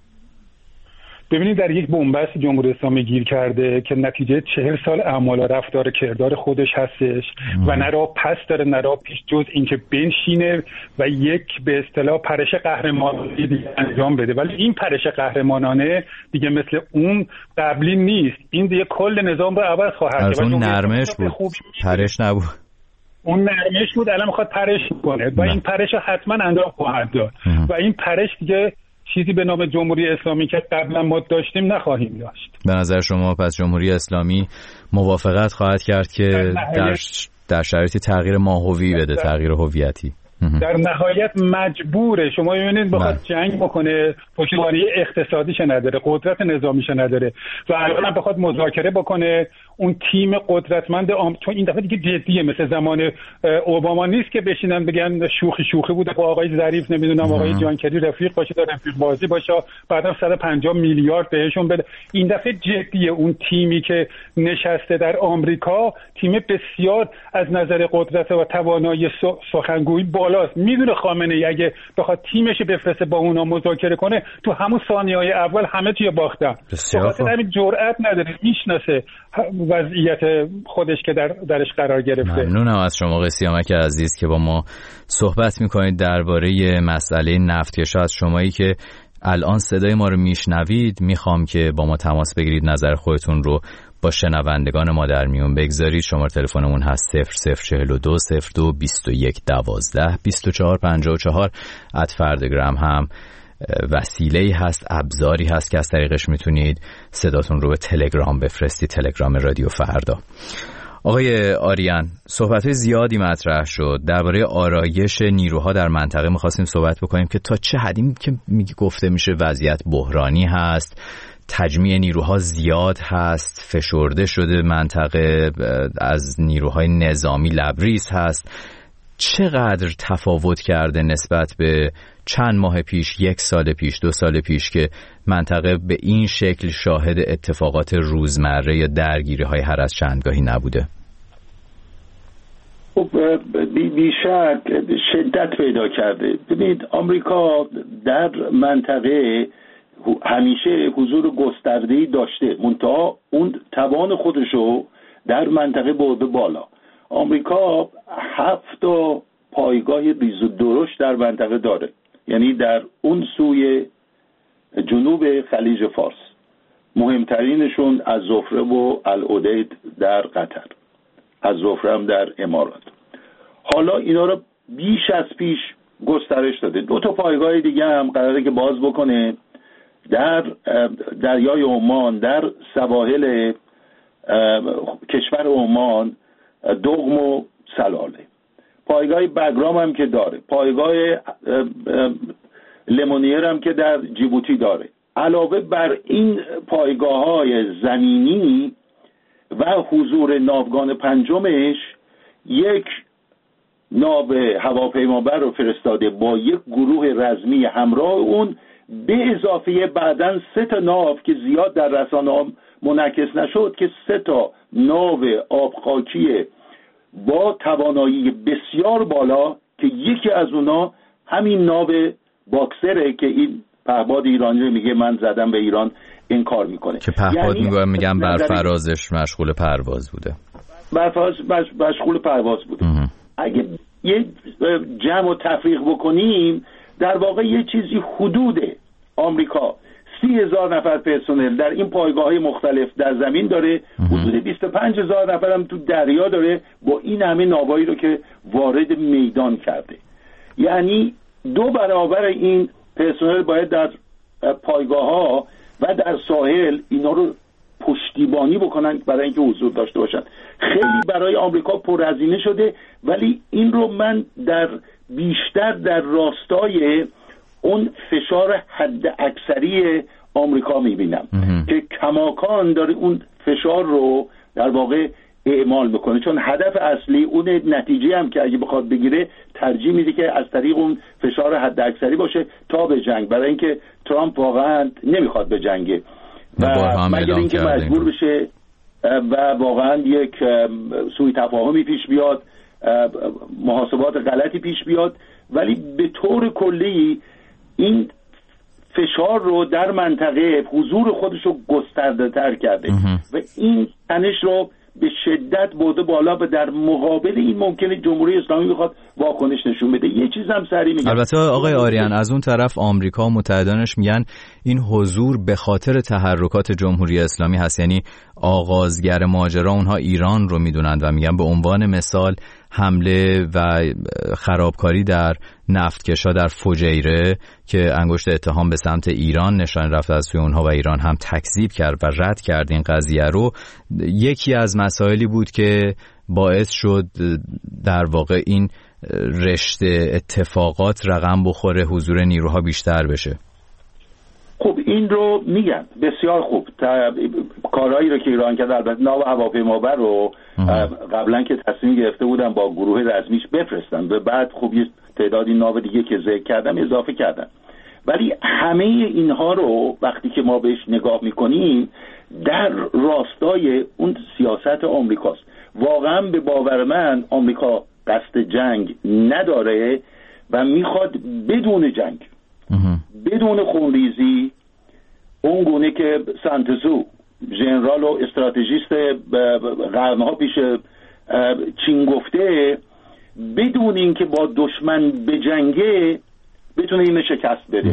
ببینید در یک بنبست جمهوری اسلامی گیر کرده که نتیجه 40 سال اعمال و رفتار کردار خودش هستش و نه راه پس داره نه راه پیش جز اینکه بنشینه و یک به اصطلاح پرش قهرمانانه دیگه انجام بده. ولی این پرش قهرمانانه دیگه مثل اون قبلی نیست، این دیگه کل نظام رو عوض خواهد کرد. اون نرمش بود، پرش نبود. اون نرمش بود، الان میخواد پرش کنه و این پرش رو حتما انجام خواهد داد و این پرش دیگه چیزی به نام جمهوری اسلامی که قبلا ما داشتیم نخواهیم داشت. به نظر شما پس جمهوری اسلامی موافقت خواهد کرد که در شرایط تغییر ماهوی بده، تغییر هویتی؟ در نهایت مجبوره. شما ببینید بخواد جنگ بکنه، پشتوانه اقتصادیش نداره، قدرت نظامیش نداره و الان بخواد مذاکره بکنه، اون تیم قدرتمند چون این دفعه دیگه جدیه، مثل زمان اوباما نیست که بشینن بگن شوخی بوده با آقای ظریف نمیدونم آقای جانکری رفیق باشه، داره رفیق بازی باشه، بعدا 150 میلیارد بهشون بده. این دفعه جدیه. اون تیمی که نشسته در آمریکا تیم بسیار از نظر قدرت و توانایی سخنگویی بالاست. میدونه خامنه‌ای اگه بخواد تیمش بفرسته با اونا مذاکره کنه تو همون ثانیه‌های اول همه چی باختن. بخاطر همین جرئت نداره، میشناسه وضعیت خودش که درش قرار گرفته. ممنونم از شما آقای سیامک عزیز که با ما صحبت میکنید درباره مسئله نفتکش. از شمایی که الان صدای ما رو میشنوید، میخوام که با ما تماس بگیرید، نظر خودتون رو با شنوندگان ما در میون بگذارید. شماره تلفنمون هست 0042 02 21 12 24 54. @فردگرام هم وسیله‌ای هست، ابزاری هست که از طریقش میتونید صداتون رو به تلگرام بفرستید، تلگرام رادیو فردا. آقای آریان، صحبت‌های زیادی مطرح شد درباره آرایش نیروها در منطقه. می‌خواستیم صحبت بکنیم که تا چه حدی که گفته میشه وضعیت بحرانی هست، تجمیع نیروها زیاد هست، فشرده شده منطقه، از نیروهای نظامی لبریز هست. چقدر تفاوت کرده نسبت به چند ماه پیش، 1 سال پیش، 2 سال پیش که منطقه به این شکل شاهد اتفاقات روزمره یا درگیری‌های هر از چندگاهی نبوده؟ خب بیشک شدت پیدا کرده. ببینید آمریکا در منطقه همیشه حضور گسترده‌ای داشته، منتها اون توان خودشو در منطقه برده بالا. آمریکا 7 پایگاه ریز و درشت در منطقه داره، یعنی در اون سوی جنوب خلیج فارس. مهمترینشون از زفره و العدید در قطر، از زفره هم در امارات. حالا اینا رو بیش از پیش گسترش داده. 2 پایگاه دیگه هم قراره که باز بکنه در دریای عمان، در سواحل کشور عمان، دغم و سلاله. پایگاه بگرام هم که داره، پایگاه لمونیر هم که در جیبوتی داره. علاوه بر این پایگاه‌های زمینی و حضور ناوگان پنجمش، یک ناو هواپیمابر رو فرستاده با یک گروه رزمی همراه اون، به اضافه بعداً 3 ناو که زیاد در رسانه‌ها منعکس نشد که 3 ناو آبخاکی با توانایی بسیار بالا که یکی از اونا همین ناو باکسره که این پهپاد ایرانی رو میگه من زدم به ایران انکار میکنه، که پهپاد میگم بر فرازش مشغول پرواز بوده، مشغول پرواز بوده. اگه یه جمع و تفریق بکنیم، در واقع یه چیزی حدود آمریکا 30,000 نفر پرسنل در این پایگاه‌های مختلف در زمین داره، حدود 25,000 نفر هم تو دریا داره با این همه ناوایی رو که وارد میدان کرده. یعنی 2 برابر این پرسنل باید در پایگاه‌ها و در ساحل اینا رو پشتیبانی بکنن برای اینکه حضور داشته باشن. خیلی برای آمریکا پرهزینه شده، ولی این رو من بیشتر در راستای اون فشار حد اکثری آمریکا میبینم که کماکان داره اون فشار رو در واقع اعمال میکنه، چون هدف اصلی اون نتیجه هم که اگه بخواد بگیره ترجیح میده که از طریق اون فشار حد اکثری باشه تا به جنگ، برای اینکه ترامپ واقعا نمیخواد به جنگه و مگر اینکه مجبور بشه و واقعا یک سوء تفاهمی پیش بیاد، محاسبات غلطی پیش بیاد. ولی به طور کلی این فشار رو در منطقه حضور خودش رو گسترده تر کرده و این تنش رو به شدت برده بالا و در مقابل این ممکنه جمهوری اسلامی بخواد واکنش نشون بده. یه چیز هم سریع میگم، البته آقای آریان از اون طرف آمریکا و متحدانش میگن این حضور به خاطر تحرکات جمهوری اسلامی هست، یعنی آغازگر ماجرا اونها ایران رو میدونند و میگن به عنوان مثال حمله و خرابکاری در نفتکشا در فجیره که انگشت اتهام به سمت ایران نشان رفت از سوی اونها و ایران هم تکذیب کرد و رد کرد این قضیه رو، یکی از مسائلی بود که باعث شد در واقع این رشته اتفاقات رقم بخوره، حضور نیروها بیشتر بشه. خب این رو میگن بسیار خوب، کارهایی رو که ایران کرد. البته ناو هواپیمابر رو قبلا که تصمیم گرفته بودن با گروه رزمیش بفرستن و بعد خب یه تعدادی ناو دیگه که ذکر کردم اضافه کردن، ولی همه اینها رو وقتی که ما بهش نگاه میکنیم در راستای اون سیاست آمریکاست. واقعا به باور من آمریکا قصد جنگ نداره و میخواد بدون جنگ، بدون خونریزی، اون گونه که سانتزو ژنرال و استراتژیست قرنها پیش چین گفته، بدون اینکه با دشمن بجنگه بتونه اینو شکست بده.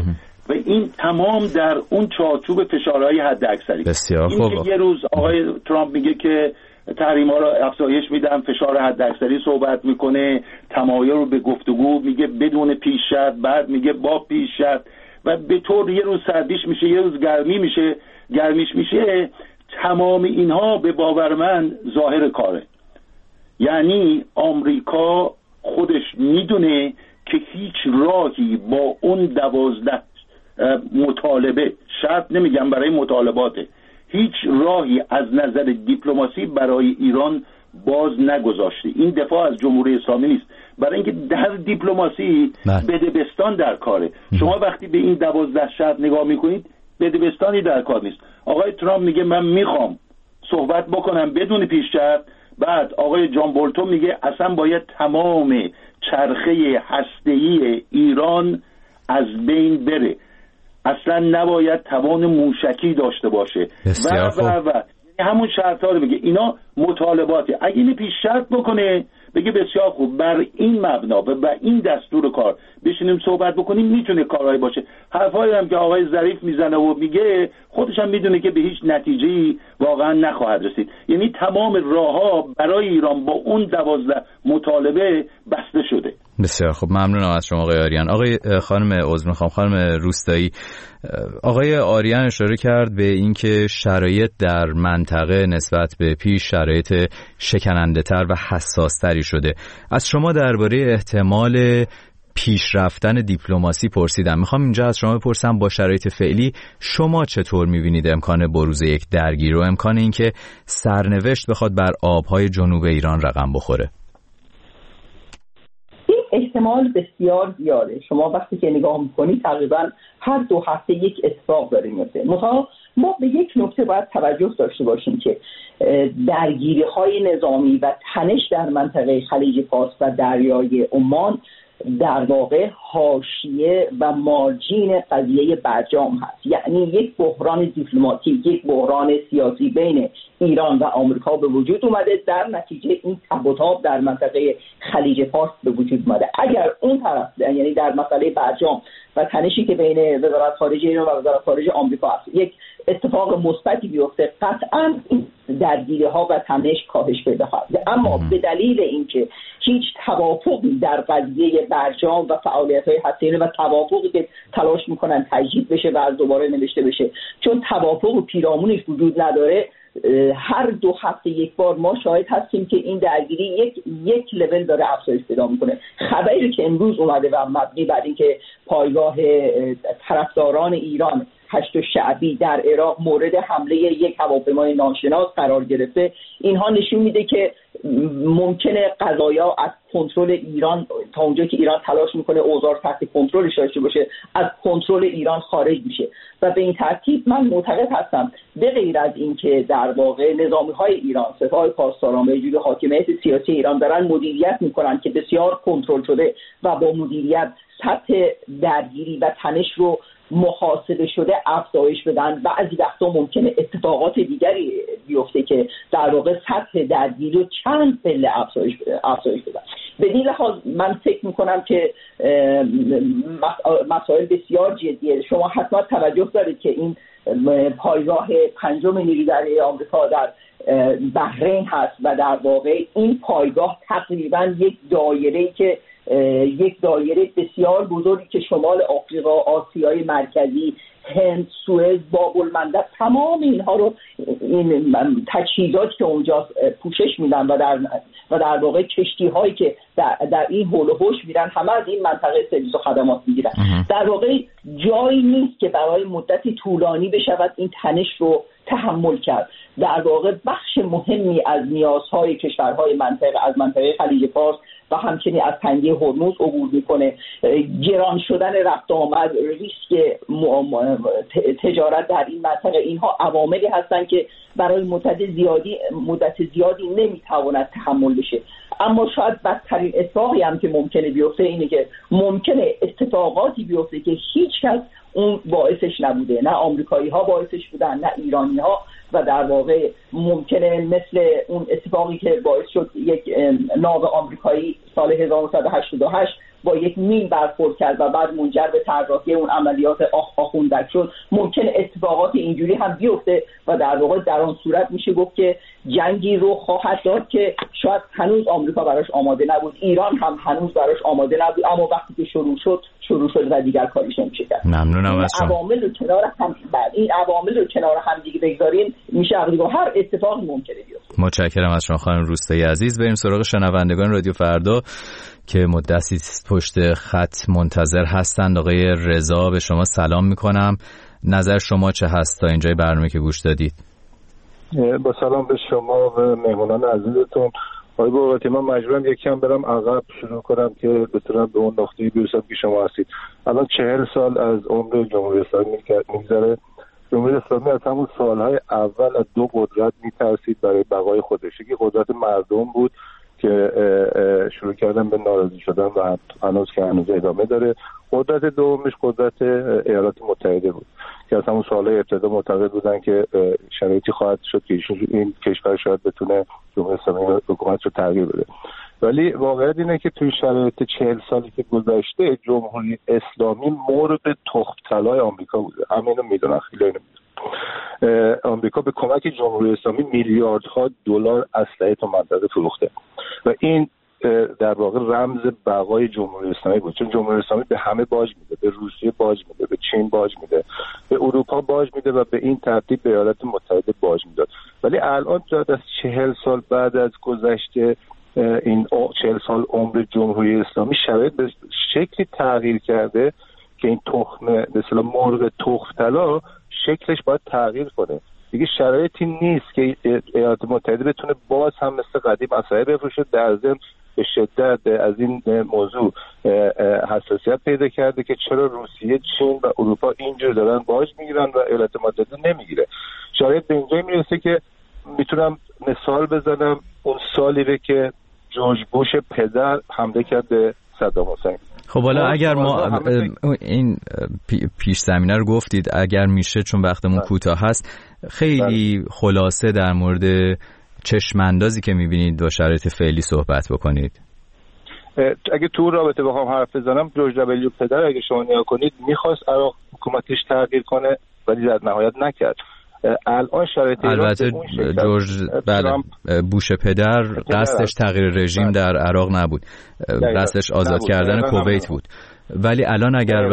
و این تمام در اون چارچوب فشارهای حد اکثری. بسیار خوب. یه روز آقای ترامپ میگه که تحریم‌ها رو افزایش میدم، فشار حد اکثری صحبت میکنه، تمایل رو به گفتگو میگه بدون پیش شرط، بعد میگه با پیش شرط و به طور یه روز سردیش میشه، یه روز گرمیش میشه. تمام اینها به باور من ظاهر کاره. یعنی آمریکا خودش میدونه که هیچ راهی با اون 12 مطالبه، شرط نمیگم برای مطالباته، هیچ راهی از نظر دیپلماسی برای ایران باز نگذاشته. این دفاع از جمهوری اسلامی نیست، برای اینکه در دیپلماسی بدبستان در کاره. شما وقتی به این 12 شرط نگاه میکنید بدبستانی در کار نیست. آقای ترامپ میگه من میخوام صحبت بکنم بدون پیش شرط، بعد آقای جان بولتون میگه اصلا باید تمام چرخه هسته‌ای ایران از بین بره، اصلا نباید توان موشکی داشته باشه و همون شرط ها رو بگه. اینا مطالباته. اگه این پیش شرط بکنه بگه بسیار خوب، بر این مبنا و بر این دستور کار بشینیم صحبت بکنیم، میتونه کارهایی باشه. حرفایی هم که آقای ظریف میزنه و میگه خودش هم میدونه که به هیچ نتیجه‌ای واقعا نخواهد رسید. یعنی تمام راهها برای ایران با اون 12 مطالبه بسته شده. بسیار خب، ممنونم از شما آقای آریان. آقای خانم روستایی، آقای آریان اشاره کرد به اینکه شرایط در منطقه نسبت به پیش شرایط شکننده تر و حساس تری شده. از شما درباره احتمال پیشرفتن دیپلماسی پرسیدم. میخوام اینجا از شما بپرسم با شرایط فعلی شما چطور میبینید امکان بروز یک درگیری و امکان اینکه سرنوشت بخواد بر آبهای جنوب ایران رقم بخوره؟ احتمال بسیار زیاده. شما وقتی که نگاه میکنید تقریبا هر 2 هفته یک اتفاق داره میفته. مثلا ما به یک نکته باید توجه داشته باشیم که درگیری‌های نظامی و تنش در منطقه خلیج فارس و دریای عمان در واقع حاشیه و مارجین قضیه برجام هست. یعنی یک بحران دیپلماتیک، یک بحران سیاسی بین ایران و آمریکا به وجود اومده، در نتیجه این تب و تاب در منطقه خلیج فارس به وجود اومده. اگر اون طرف، یعنی در مسئله برجام و تنشی که بین وزارت خارجه ایران و وزارت خارجه آمریکا هست، یک اتفاق مثبتی بیفته، قطعاً این درگیری‌ها و تنش کاهش پیدا خواهد. اما به دلیل اینکه هیچ توافقی در قضیه برجام و فعالیت‌های هسته‌ای و توافقی که تلاش می‌کنن تجدید بشه و از دوباره نوشته بشه، چون توافق و پیرامونش وجود نداره، هر 2 هفته یک بار ما شاهد هستیم که این درگیری یک لول داره افزایش پیدا میکنه. خبری که امروز اومده و مبنی بر اینکه پایگاه طرفداران ایران 8 شعبی در عراق مورد حمله یک هواپیمای ناشناس قرار گرفته، اینها نشون میده که ممکنه قضایا از کنترل ایران، تا اونجا که ایران تلاش میکنه اوضاع تحت کنترلش داشته باشه، از کنترل ایران خارج میشه. و به این ترتیب من معتقد هستم به غیر از این که در واقع نظامی‌های ایران، سپاه پاسداران و وجود حاکمیت سیاسی ایران دارن مدیریت میکنن که بسیار کنترل شده و با مدیریت سطح درگیری و تنش رو محاسبه شده افزایش بدن، بعضی وقتا ممکنه اتفاقات دیگری بیفته که در واقع سطح درگیری رو چند پله افزایش بدن. به این لحاظ من فکر میکنم که مسائل بسیار جدیه. شما حتما توجه دارید که این پایگاه 5 نیروی دریایی آمریکا در بحرین هست و در واقع این پایگاه تقریبا یک دایره بسیار بزرگی که شمال آفریقا، آسیای مرکزی، هند، سوئد، باب المندب، تمام اینها رو، این تجهیزاتی که اونجا پوشش میدن و در واقع کشتی هایی که در این حول و حوش میرن، همه از این منطقه سرویس و خدمات میگیرن. در واقع جایی نیست که برای مدتی طولانی بشود این تنش رو تحمل کرد. در واقع بخش مهمی از نیازهای کشورهای از منطقه خلیج فارس و همچنین از تنگه هرمز عبور میکنه. گران شدن رفت آمد، ریسک تجارت در این منطقه، اینها عواملی هستند که برای مدت زیادی نمیتواند تحمل بشه. اما شاید بدترین اتفاقی هم که ممکنه بیفته اینه که ممکنه اتفاقاتی بیفته که هیچ کس اون باعثش نبوده، نه آمریکایی ها باعثش بودن نه ایرانی ها، و در واقع ممکنه مثل اون اتفاقی که باعث شد یک ناو آمریکایی سال 1988 با یک مین برخورد کرد و بعد منجر به طراحی اون عملیات آخوندک شد، ممکن اتفاقات اینجوری هم بیفته و در واقع در آن صورت میشه گفت که جنگی رو خواهد داد که شاید هنوز آمریکا براش آماده نبود، ایران هم هنوز براش آماده نبود، اما وقتی که شروع شد و دیگر کاریش نمیشه کرد. ممنونم از شما. عوامل رو کنار هم دیگه بگذاریم میشه عقلی هر اتفاقی ممکنه بیفته. متشکرم از شما خانم روستایی عزیز. بریم سراغ شنوندگان رادیو فردا که مدتی پشت خط منتظر هستند. آقای رضا به شما سلام میکنم. نظر شما چه هست تا اینجای برنامه که گوش دادید؟ با سلام به شما و مهمانان عزیزتون. آقای بوقتی، من مجبورم یکم برم عقب شروع کنم که بتونم به اون نقطه‌ای برسم که شما هستید. الان 40 سال از عمر جمهوری اسلامی میگذره. جمهوری اسلامی از همون سالهای اول از دو قدرت میترسید برای بقای خودش. یکی قدرت مردم بود که شروع کردن به ناراضی شدن و هنوز ادامه داره. قدرت دومش قدرت ایالات متحده بود که از همون سالهای ابتدا معتقد بودن که شرایطی خواهد شد که این کشور شاید بتونه جمهوری اسلامی حکومت رو تغییر بده. ولی واقعیت اینه که توی شرایط 40 سالی که گذشته جمهوری اسلامی مورد تخم طلای آمریکا بوده. همینو میدونن، خیلی اینو میدونن. آمریکا به کمک جمهوری اسلامی میلیاردها دلار اسلحه تو منطقه فروخته و این در واقع رمز بقای جمهوری اسلامی بود، چون جمهوری اسلامی به همه باج میده، به روسیه باج میده، به چین باج میده، به اروپا باج میده و به این ترتیب به ایالات متحده باج میداد. ولی الان بعد از 40 سال بعد از گذشته این 40 سال عمر جمهوری اسلامی شرایط به شکلی تغییر کرده که این تخم به اصطلاح مرغ تخم طلا شکلش باید تغییر کنه. دیگه شرایطی نیست که ایالات متحده بتونه باز هم مثل قدیم اسلحه بفروشه. در ضمن به شدت از این موضوع حساسیت پیدا کرده که چرا روسیه، چین و اروپا اینجور دارن باج میگیرن و ایالات متحده نمیگیره. شرایط به اینجا میرسه که میتونم مثال بزنم اون سالی که جورج بوش پدر حمله کرد به صدام حسین. خب حالا اگر ما این پیش زمینه رو گفتید، اگر میشه چون وقتمون کوتاه هست خیلی خلاصه در مورد چشم اندازی که میبینید با شرایط فعلی صحبت بکنید. اگه تو رابطه بخوام حرف بزنم، جورج دبلیو پدر اگه شما نگاه کنید میخواست عراق حکومتش تغییر کنه ولی در نهایت نکرد. الان شرایط البته جورج بوش پدر قصدش تغییر رژیم در عراق نبود، قصدش آزاد کردن کویت بود. ولی الان اگر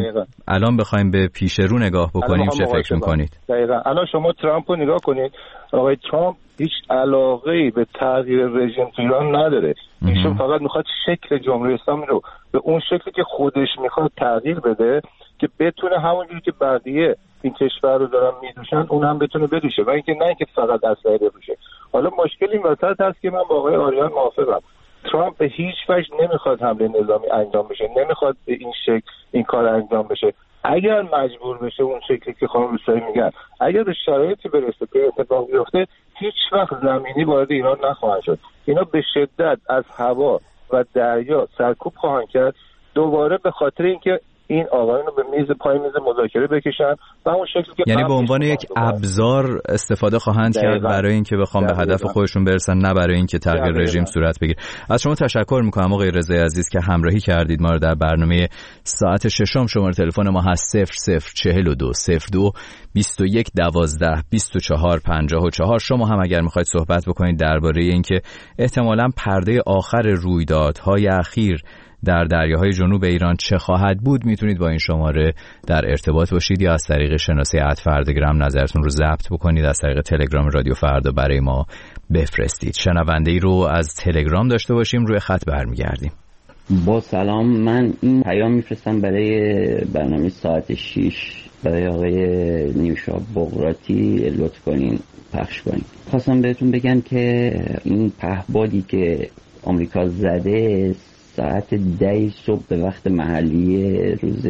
بخوایم به پیش رو نگاه بکنیم چه فکر میکنید؟ دقیقاً الان شما ترامپ رو نگاه کنید. آقای ترامپ هیچ علاقه‌ای به تغییر رژیم تو ایران نداره. ایشون فقط میخواد شکل جمهوری اسلامی رو به اون شکلی که خودش میخواد تغییر بده که بتونه همونجوری که بقیه این کشور رو دارن میدوشن اون هم بتونه بدوشه و اینکه نه اینکه فقط اسلحه بفروشه. حالا مشکل این وسط هست که من با آقای آریان موافقم. ترامپ به هیچ وجه نمیخواد حمله نظامی انجام بشه، نمیخواد به این شکل این کار انجام بشه. اگر مجبور بشه اون شکلی که خانم روستایی میگن، اگر به شرایطی برسه که اتفاق بیفته، هیچ وقت زمینی وارد ایران نخواهد شد. اینا به شدت از هوا و دریا سرکوب خواهند کرد، دوباره به خاطر اینکه این آقایون رو به پای میز مذاکره بکشن و اون شکلی که یعنی به عنوان یک ابزار استفاده خواهند کرد برای اینکه بخوام به هدف خودشون برسن، نه برای اینکه تغییر رژیم صورت بگیره. از شما تشکر میکنم آقای رضایی عزیز که همراهی کردید ما رو در برنامه ساعت ششم. شماره تلفن ما هست 0042 02 21 12 24 54. شما هم اگر میخواید صحبت بکنید درباره اینکه احتمالاً پرده آخر رویدادهای اخیر در دریاهای جنوب ایران چه خواهد بود، میتونید با این شماره در ارتباط باشید یا از طریق شناسه @فرداگرام نظرتون رو ضبط بکنید، از طریق تلگرام رادیو فردا برای ما بفرستید. شنونده‌ای رو از تلگرام داشته باشیم، روی خط برمیگردیم. با سلام، من این پیام میفرستم برای برنامه ساعت 6 برای آقای نیوشا بغراتی، لطف کنین پخش کنین. خواستم بهتون بگم که این پهپادی که آمریکا زده ساعت 10 صبح به وقت محلی روز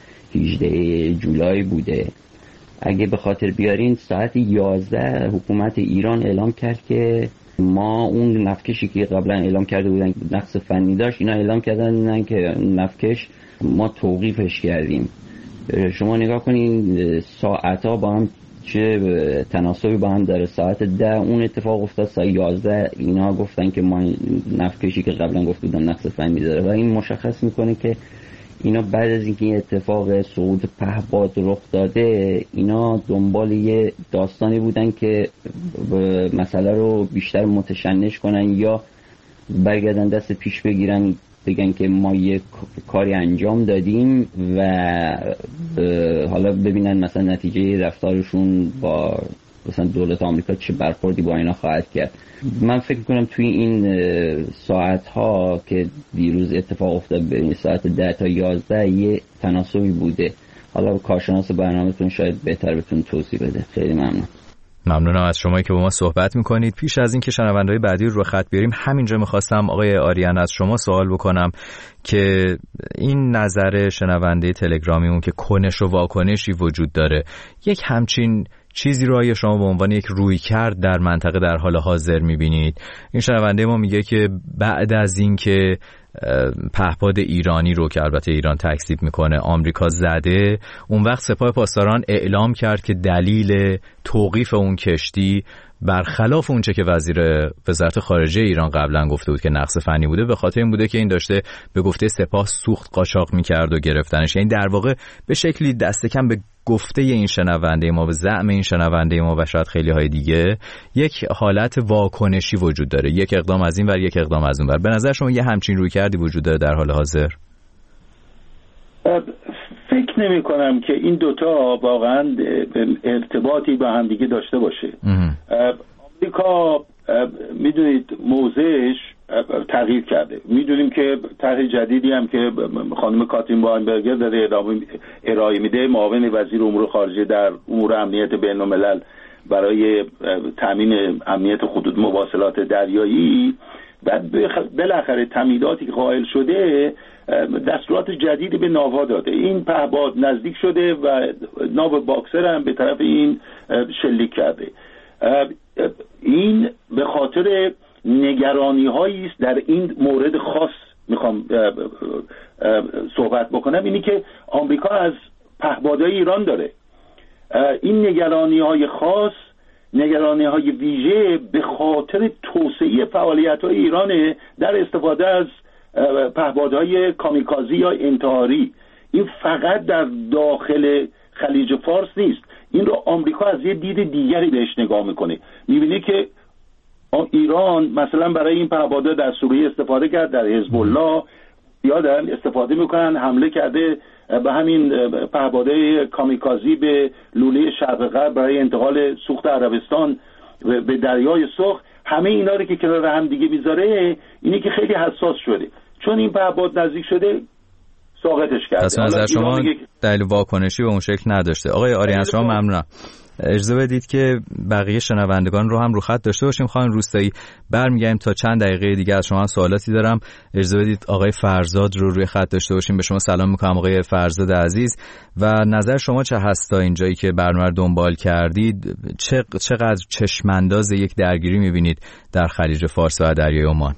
18 جولای بوده. اگه به خاطر بیارین ساعت 11 حکومت ایران اعلام کرد که ما اون نفتکشی که قبلا اعلام کرده بودن نقص فنی داشت، اینا اعلام کردن که نفتکش ما توقیفش کردیم. شما نگاه کنین ساعتها با هم چه تناسبی با هم داره. ساعت 10 اون اتفاق افتاد، ساعت 11 اینا گفتن که ما نفت کشی که قبلا گفت بودن نقص فنی داره و این مشخص میکنه که اینا بعد از اینکه این اتفاق صعود پهپاد رخ داده اینا دنبال یه داستانی بودن که مسئله رو بیشتر متشنج کنن یا برگردن دست پیش بگیرن بگن که ما یک کاری انجام دادیم و حالا ببینن مثلا نتیجه رفتارشون با مثلا دولت آمریکا چه برخوردی با اینا خواهد کرد. من فکر کنم توی این ساعت‌ها که دیروز اتفاق افتاد بین ساعت 10 تا 11 یه تناسبی بوده. حالا کارشناس برنامه‌تون شاید بهتر بتونه توضیح بده. خیلی ممنونم از شمایی که با ما صحبت میکنید. پیش از این که شنونده‌های بعدی رو خط بیاریم همینجا میخواستم آقای آریان از شما سوال بکنم که این نظر شنونده تلگرامیمون که کنش و واکنشی وجود داره، یک همچین چیزی رو آیا شما به عنوان یک رویکرد در منطقه در حال حاضر میبینید؟ این شنونده ما میگه که بعد از این که پهپاد ایرانی رو که البته ایران تکذیب میکنه آمریکا زده، اون وقت سپاه پاسداران اعلام کرد که دلیل توقیف اون کشتی برخلاف اونچه که وزارت خارجه ایران قبلا گفته بود که نقص فنی بوده، به خاطر این بوده که این داشته به گفته سپاه سوخت قاچاق میکرد و گرفتنش. یعنی در واقع به شکلی دست کم به گفته این شنونده ما، به زعم این شنونده ما و شاید خیلی های دیگه، یک حالت واکنشی وجود داره، یک اقدام از این ور یک اقدام از اون ور. به نظر شما یه همچین رویکردی وجود داره در حال حاضر؟ فکر نمی کنم که این دوتا واقعا ارتباطی با هم دیگه داشته باشه. آمریکا میدونید موضعش تغییر کرده. میدونیم که طرح جدیدی هم که خانم کاترین واینبرگر داره ارائه میده، معاون وزیر امور خارجه در امور امنیت بین الملل برای تامین امنیت خطوط مواصلات دریایی، بعد بالاخره تمهیداتی که قائل شده دستورات جدیدی به ناوها داده. این پهپاد نزدیک شده و ناو باکسر هم به طرف این شلیک کرده. این به خاطر نگرانی هایی است در این مورد خاص میخوام صحبت بکنم، اینی که آمریکا از پهپادهای ایران داره. این نگرانی های خاص، نگرانی های ویژه به خاطر توسعه فعالیت های ایران در استفاده از پهپادهای کامیکازی یا انتحاری. این فقط در داخل خلیج فارس نیست، این رو آمریکا از یه دید دیگری بهش نگاه میکنه. میبینه که ایران مثلا برای این پهپادها در سوریه استفاده کرد، در حزب الله یا دارن استفاده میکنن، حمله کرده به همین پهپادهای کامیکازی به لوله شرق غرب برای انتقال سوخت عربستان به دریای سرخ. همه اینا رو که کنار هم دیگه میذاره، اینی که خیلی حساس شده، چون این پهپاد نزدیک شده ساقطش کرده. پس نظر شما دلیل واکنشی به اون شکل نداشته. آقای آریان شما ممنونم. اجازه بدید که بقیه شنوندگان رو هم رو خط داشته باشیم. خانم روستایی برمیگردیم تا چند دقیقه دیگه، از شما سوالاتی دارم. اجازه بدید آقای فرزاد رو روی خط داشته باشیم. به شما سلام میکنم آقای فرزاد عزیز، و نظر شما چه هست تا اینجایی که برنامه رو دنبال کردید؟ چقدر چشمانداز یک درگیری میبینید در خلیج فارس و دریای عمان؟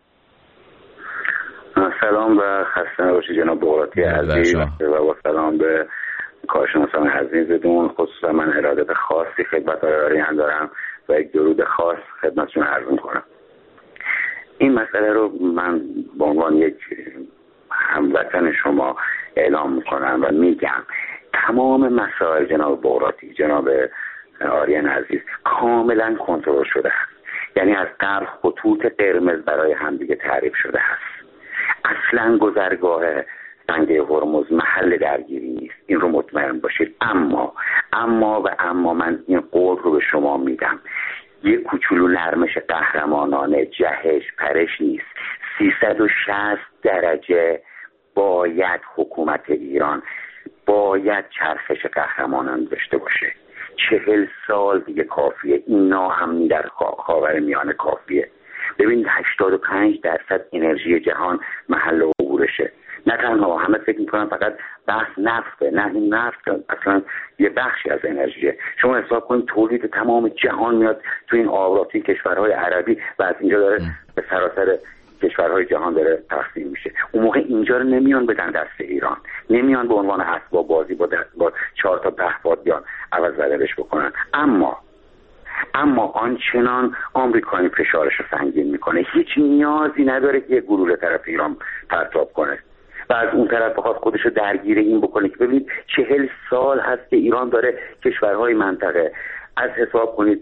سلام و خسته نباشید جناب بغراتی عزیز و سلام به کارشناسان عزیزتون. خصوصا من ارادت خاصی خدمت آریان دارم و یک درود خاص خدمتشون عرض میکنم. این مسئله رو من به عنوان یک هموطن شما اعلام میکنم و میگم تمام مسائل جناب بغراتی، جناب آریان عزیز، کاملا کنترل شده است. یعنی از قبل خطوط قرمز برای همدیگه تعریف شده است. اصلا گذرگاه سنگ هرمز محل درگیری نیست، این رو مطمئن باشید. اما من این قول رو به شما میدم، یک کوچولو نرمش قهرمانانه، جهش پرش نیست. 360 درجه باید حکومت ایران باید چرخش قهرمانان داشته باشه. 40 سال دیگه کافیه. اینا هم در خاورمیانه کافیه. ببینید 85% انرژی جهان محل عبورشه. نه تنها همه فکر میکنن فقط بحث نفته، نه این نفت اصلا یه بخشی از انرژیه. شما حساب کنید تولید تمام جهان میاد تو این آبراتی کشورهای عربی و از اینجا داره به سراسر کشورهای جهان داره تقسیم میشه. اون موقع اینجا رو نمیان بدن دست ایران، نمیان به عنوان اسباب بازی با 4 تا پهپاد بیان عوض بدلش بکنن. اما آنچنان آمریکا این فشارش رو سنگین میکنه، هیچ نیازی نداره که یک گلوله طرف ایران پرتاب کنه و از اون طرف بخواد خودش رو درگیر این بکنه که ببینید 40 سال هست که ایران داره کشورهای منطقه، از حساب کنید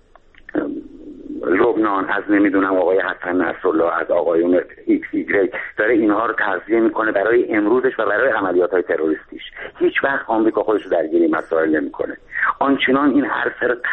لبنان، از نمیدونم آقای حسن نصرالله، از آقایون ایکس ایگرگ، داره اینها رو تغذیه میکنه برای امروزش و برای عملیات‌های تروریستیش. هیچ وقت آمریکا خودش رو درگیر این مسائل نمیکنه. آنچنان این عرصه رو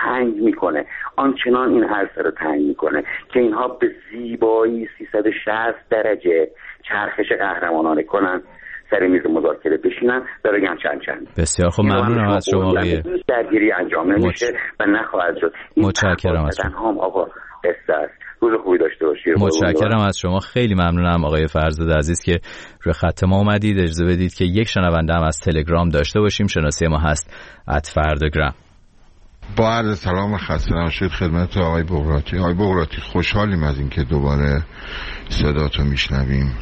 تنگ میکنه که اینها به زیبایی 360 درجه چرخش قهرمانانه کنن، سر میز مذاکره بشینن و بگن چند. بسیار خوب، ممنونم از شما آقای. درگیری انجام نمیشه و نخواهد شد. متشکرم از شما. آقا قصه است. روز خوبی داشته باشید. متشکرم از شما، خیلی ممنونم آقای فرزاد عزیز که روی خط ما اومدید. اجازه بدید که یک شنونده هم از تلگرام داشته باشیم. شناسه ما هست @فردگرام. با عرض سلام و خسته نباشید خدمت آقای بغراتی. آقای بغراتی، خوشحالیم از اینکه دوباره صداتو میشنویم.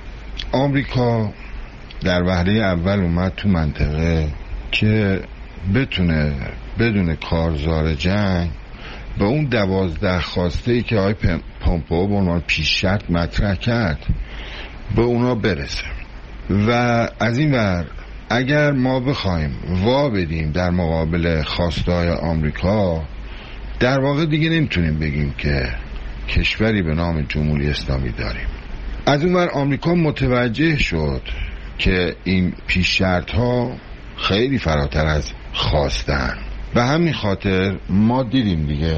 آمریکا در وهله اول اومد تو منطقه که بتونه بدون کارزار جنگ به اون 12 خواسته‌ای که آقای پامپئو به عنوان پیش شرط مطرح کرد به اونا برسه. و از این ور اگر ما بخوایم وا بدیم در مقابل خواسته‌های آمریکا، در واقع دیگه نمیتونیم بگیم که کشوری به نام جمهوری اسلامی داریم. از اون ور آمریکا متوجه شد که این پیش شرط ها خیلی فراتر از خواستن. به همین خاطر ما دیدیم دیگه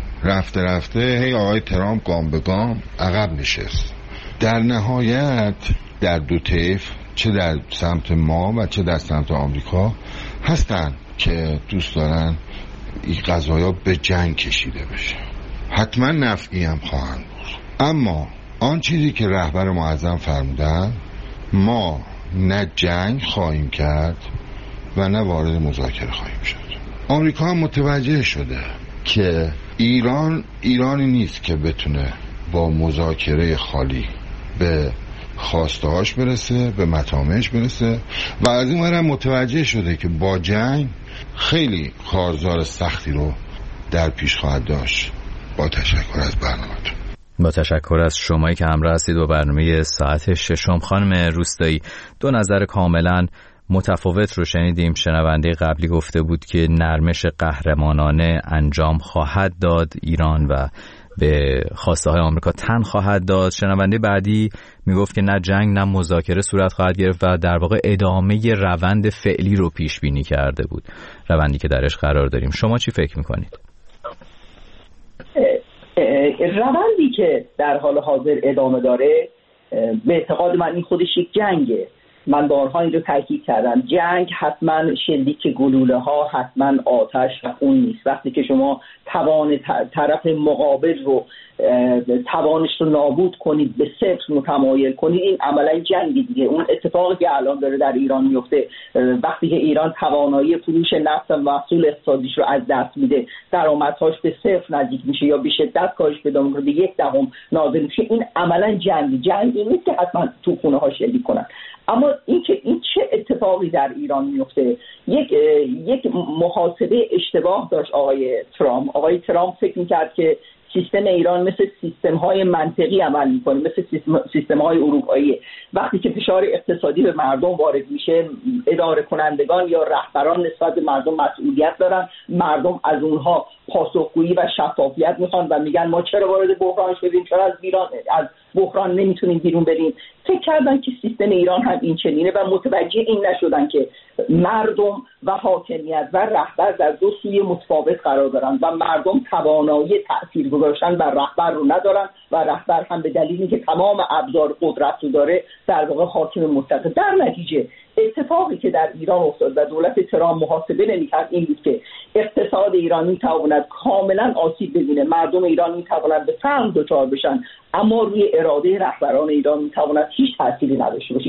رفته هی آقای ترامپ گام به گام عقب نشست. در نهایت در دو طیف، چه در سمت ما و چه در سمت آمریکا، هستن که دوست دارن این قضایا به جنگ کشیده بشه. حتما نفعی هم خواهند بود. اما آن چیزی که رهبر معظم فرمودن، ما نه جنگ خواهیم کرد و نه وارد مذاکره خواهیم شد. آمریکا هم متوجه شده که ایرانی نیست که بتونه با مذاکره خالی به خواستهاش برسه، به مطامعش برسه، و از این ور متوجه شده که با جنگ خیلی کارزار سختی رو در پیش خواهد داشت. با تشکر از برنامه‌تون. با تشکر از شمایی که همراه هستید با برنامه ساعت ششم. خانم روستایی، دو نظر کاملا متفاوت رو شنیدیم. شنونده قبلی گفته بود که نرمش قهرمانانه انجام خواهد داد ایران و به خواسته های آمریکا تن خواهد داد. شنونده بعدی میگفت که نه جنگ نه مذاکره صورت خواهد گرفت و در واقع ادامه روند فعلی رو پیش بینی کرده بود، روندی که درش قرار داریم. شما چی فکر میکنید؟ روندی که در حال حاضر ادامه داره به اعتقاد من این خودش یک جنگه. من بارها این رو تاکید کردم، جنگ حتما شلیک گلوله ها، حتما آتش و خون نیست. وقتی که شما توان طرف مقابل رو توانش رو نابود کنید، به صفر متمایل کنید، این عملا جنگی دیگه. اون اتفاقی که الان داره در ایران میفته، وقتی که ایران توانایی فروش نفت و محصول اقتصادیش رو از دست میده، درآمدهاش به صفر نزدیک میشه یا به شدت کاهش پیدا میکنه، به 1/10 نازل میشه، این عملا جنگی نیست که حتما تو خونه ها شلیک کنن. اما این چه اتفاقی در ایران میفته، یک محاسبه اشتباه داشت آقای ترامپ فکر میکرد که سیستم ایران مثل سیستم‌های منطقی عمل می‌کنه، مثل سیستم‌های اروپایی. وقتی که فشار اقتصادی به مردم وارد میشه، اداره کنندگان یا رهبران نسبت به مردم مسئولیت دارن، مردم از اونها پاسخگویی و شفافیت میخوان و میگن ما چرا وارد بحران شدیم، چرا از بحران نمیتونیم بیرون بریم. فکر کردن که سیستم ایران هم این چنینه و متوجه این نشدن که مردم و حاکمیت و رهبر در دو سوی متفاوت قرار دارن و مردم توانایی تأثیر گذاشتن بر رهبر رو ندارن و رهبر هم به دلیلی که تمام ابزار قدرت رو داره در واقع حاکم مطلق. در نتیجه اتفاقی که در ایران افتاد و دولت ترامپ محاسبه نمی‌کرد این بود که اقتصاد ایران میتواند کاملا آسیب ببینه، مردم ایران میتوانند به فقر دچار بشن، اما روی اراده رهبران ایران میتواند هیچ تأثیری نداشته باشه. این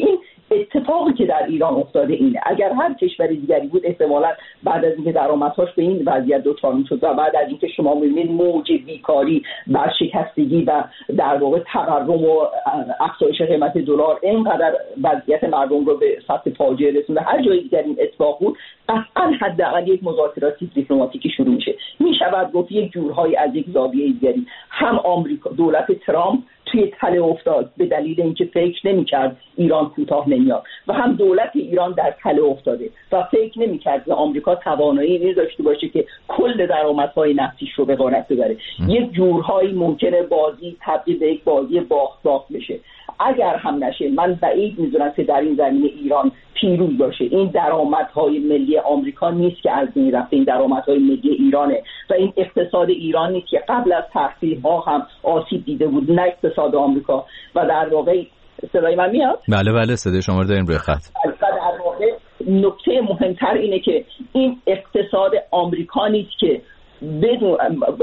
اتفاقی که در ایران افتاده اینه. اگر هر کشور دیگری بود احتمالاً بعد از اینکه درآمدهاش به این وضعیت دچار میشد و بعد از اینکه شما می‌بینید موج بیکاری، ورشکستگی و در واقع تورم و افزایش قیمت دلار اینقدر وضعیت مردم رو به سطح فاجعه رسونده، هر جایی دیگر این اتفاق بود قطعاً حداقل یک مذاکرات دیپلماتیکی شروع میشه. میشود گفت یک جورهایی از یک زاویه دیگری هم آمریکا، دولت ترامپ توی تله افتاد به دلیل اینکه فکر نمی‌کرد ایران کوتاه نمیاد و هم دولت ایران در تله افتاده و فکر نمی‌کرد که آمریکا توانایی این داشته باشه که کل درآمدهای نفتیش رو به غارت ببره. یک جورهایی ممکنه بازی تبدیل به یک بازی باخت بشه. اگر هم نشه من بعید می‌دونم که در این زمینه ایران پیروز باشه. این درآمدهای ملی آمریکا نیست که از این رفته، این درآمدهای ملی ایرانه و این اقتصاد ایران نیست که قبل از تحریم‌ها هم آسیب دیده بود، نه اقتصاد آمریکا. و در واقع صدای من میاد؟ بله صدای شما رو داریم روی خط. و در واقع نکته مهمتر اینه که این اقتصاد آمریکا نیست که بدون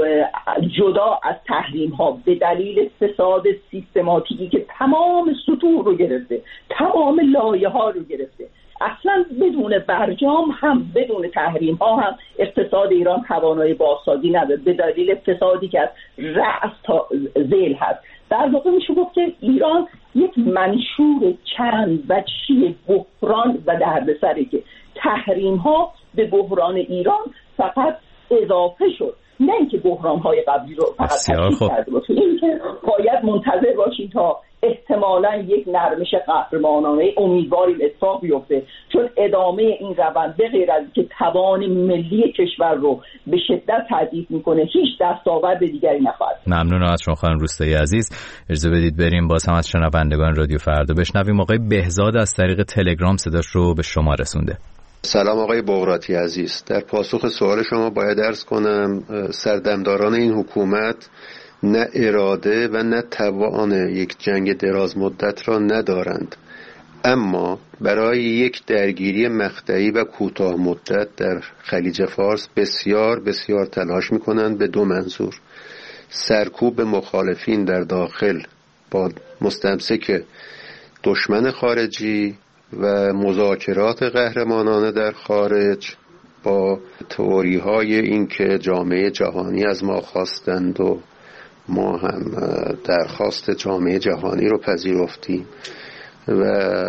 جدا از تحریم ها به دلیل فساد سیستماتیکی که تمام سطوح رو گرفته، تمام لایه ها رو گرفته، اصلا بدون برجام هم بدون تحریم ها هم اقتصاد ایران توانایی بازسازی نداره به دلیل فسادی که از رأس تا ذیل هست. در واقع میشه گفت که ایران یک منشور چند وجهی بحران و دردسره که تحریم ها به بحران ایران فقط اضافه شد، نه اینکه بحران‌های قبلی رو فقط تشدید کرده باشه. این که باید منتظر باشیم تا احتمالاً یک نرمش قهرمانانه، امیدواریم اتفاق بیفته، چون ادامه این روند به غیر از که توان ملی کشور رو به شدت تضعیف میکنه هیچ دستاورد دیگری نخواهد. ممنونم از شما خانم روستایی عزیز. اجازه بدید بریم باز هم از شنوندگان رادیو فردا بشنویم. آقای بهزاد از طریق تلگرام صداش رو به شما رسونده. سلام آقای بغراتی عزیز. در پاسخ سوال شما باید عرض کنم سردمداران این حکومت نه اراده و نه توان یک جنگ دراز مدت را ندارند، اما برای یک درگیری مقطعی و کوتاه مدت در خلیج فارس بسیار بسیار تلاش می‌کنند به دو منظور: سرکوب مخالفین در داخل با مستمسک دشمن خارجی و مذاکرات قهرمانانه در خارج با تئوری‌های این که جامعه جهانی از ما خواستند و ما هم درخواست جامعه جهانی رو پذیرفتیم و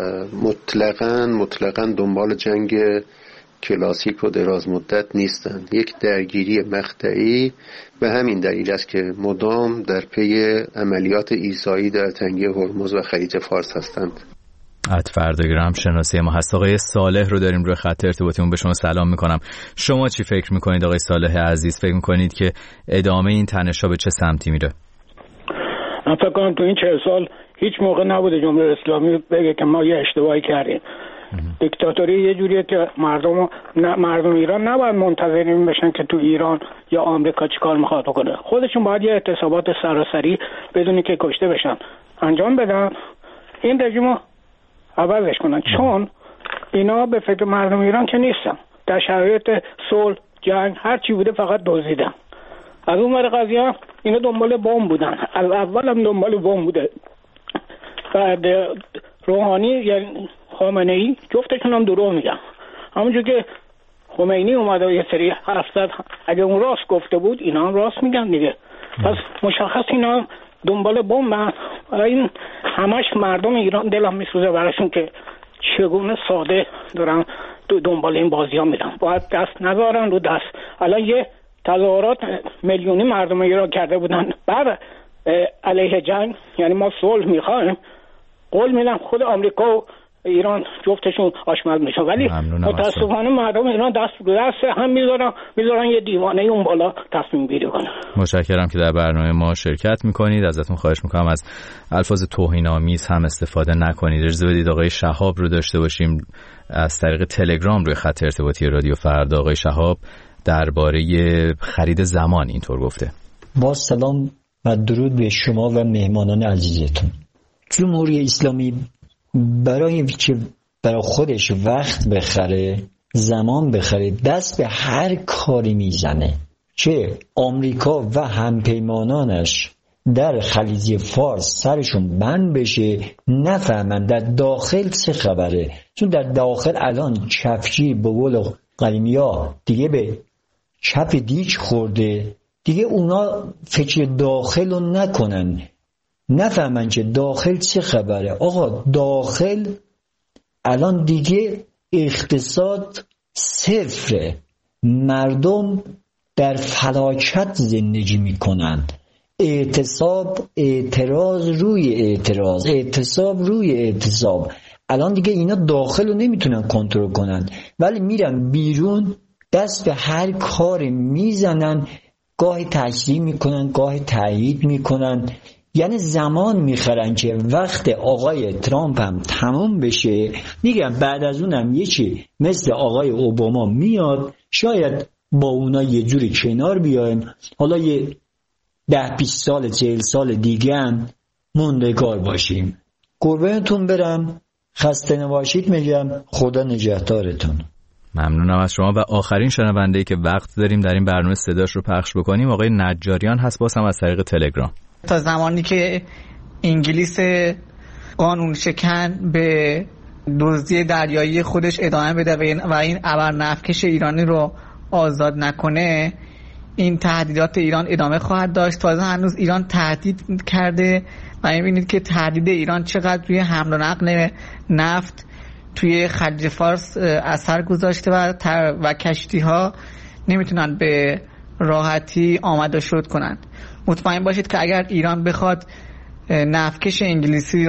مطلقاً دنبال جنگ کلاسیک و دراز مدت نیستند. یک درگیری مقطعی به همین دلیل است که مدام در پی عملیات ایذایی در تنگه هرمز و خلیج فارس هستند. فرداگرام شناسی ما هست. آقای صالح رو داریم روی خط ارتباطیمون، به شما سلام میکنم. شما چی فکر میکنید آقای صالح عزیز؟ فکر میکنید که ادامه این تنش‌ها به چه سمتی میره؟ من فکر کنم تو این 40 سال هیچ موقع نبوده جمهوری اسلامی بگه که ما یه اشتباهی کردیم. دیکتاتوری یه جوریه که مردم ایران نباید منتظر بشن که تو ایران یا آمریکا چیکار میخواد بکنه. خودشون باید یه اعتصابات سراسری بدونی که کشته بشن انجام بدن، این رژیمو عوضش کنن، چون اینا به فکر مردم ایران که نیستن. در شرایط صلح، جنگ، هر چی بوده فقط دزدیدن. از اون ور قضیه اینا دنبال بمب بودن، از اول هم دنبال بمب بوده. بعد روحانی یعنی خامنه‌ای جفتشون هم دروغ میگن. همونجور که خمینی اومده و یه سری حرف زد، اگه اون راست گفته بود اینا هم راست میگن دیگه. پس مشخص اینا دنبال بمب. این همش مردم ایران دلم میسوزه براشون که چگونه ساده دارن دنبال این بازی‌ها میرن. باید دست نذارن رو دست. الان یه تظاهرات میلیونی مردم ایران کرده بودن بر علیه جنگ، یعنی ما صلح میخوایم، قول میدن خود آمریکا و ایران جفتشون آشمل میشن، ولی متاسفانه مردم ایران دست رو دست هم میذارن یه دیوانه اون بالا تصمیم گیری کنه. متشکرم که در برنامه ما شرکت میکنید. ازتون خواهش میکنم از الفاظ توهین‌آمیز هم استفاده نکنید. اجازه بدید آقای شهاب رو داشته باشیم از طریق تلگرام روی خط ارتباطی رادیو فردا. آقای شهاب درباره خرید زمان اینطور گفته: با سلام و درود به شما و مهمانان عزیزتون. جمهوری اسلامی برای که برای خودش وقت بخره، زمان بخره، دست به هر کاری میزنه. چه آمریکا و همپیمانانش در خلیج فارس سرشون بند بشه، نفهمن در داخل چه خبره. چون در داخل الان کفشی به قول قدیمیا دیگه به چپ دیگ خورده، دیگه اونا فکر داخل رو نکنن، نفهمن که داخل چه خبره. آقا داخل الان دیگه اقتصاد صفره، مردم در فلاکت زندگی میکنن، اعتراض روی اعتراض، اعتصاب روی اعتصاب. الان دیگه اینا داخل رو نمیتونن کنترل کنن، ولی میرن بیرون دست به هر کار میزنن، گاهی تشریح میکنن گاهی تایید میکنن. یعنی زمان میخرن که وقت آقای ترامپ هم تموم بشه، میگن بعد از اونم یکی مثل آقای اوباما میاد، شاید با اونا یه جوری کنار بیایم، حالا یه 10-20 سال 40 سال دیگه هم موندگار باشیم. قربانتون برم، خسته نباشید میگم، خدا نگهدارتون. ممنونم از شما. و آخرین شنونده‌ای که وقت داریم در این برنامه صداش رو پخش بکنیم آقای نجاریان هست، باز هم از طریق تلگرام. تا زمانی که انگلیس قانون شکن به دزدی دریایی خودش ادامه بده و این ابرنفکش ایرانی رو آزاد نکنه، این تهدیدات ایران ادامه خواهد داشت. تازه هنوز ایران تهدید کرده و می‌بینید که تهدید ایران چقدر روی حمل و نقل نفت توی خلیج فارس اثر گذاشته و کشتی‌ها نمیتونن به راحتی آمد و شد کنن. مطمئن باشید که اگر ایران بخواد نفتکش انگلیسی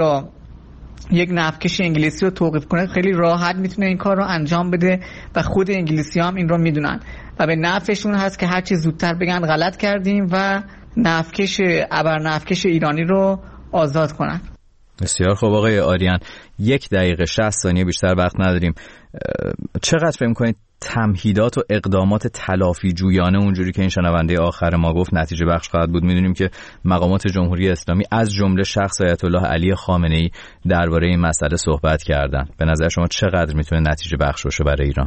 رو توقیف کنه، خیلی راحت میتونه این کار رو انجام بده و خود انگلیسی هم این رو میدونن و به نفعشون هست که هرچی زودتر بگن غلط کردیم و ابرنفکش ایرانی رو آزاد کنن. بسیار خوب آقای آریان، 1 دقیقه 60 ثانیه بیشتر وقت نداریم. چقدر فکر می‌کنید تمهیدات و اقدامات تلافی جویانه اونجوری که این شنونده آخر ما گفت نتیجه بخش خواهد بود؟ می‌دونیم که مقامات جمهوری اسلامی از جمله شخص آیت الله علی خامنه‌ای درباره این مسئله صحبت کردن. به نظر شما چقدر میتونه نتیجه بخش باشه برای ایران؟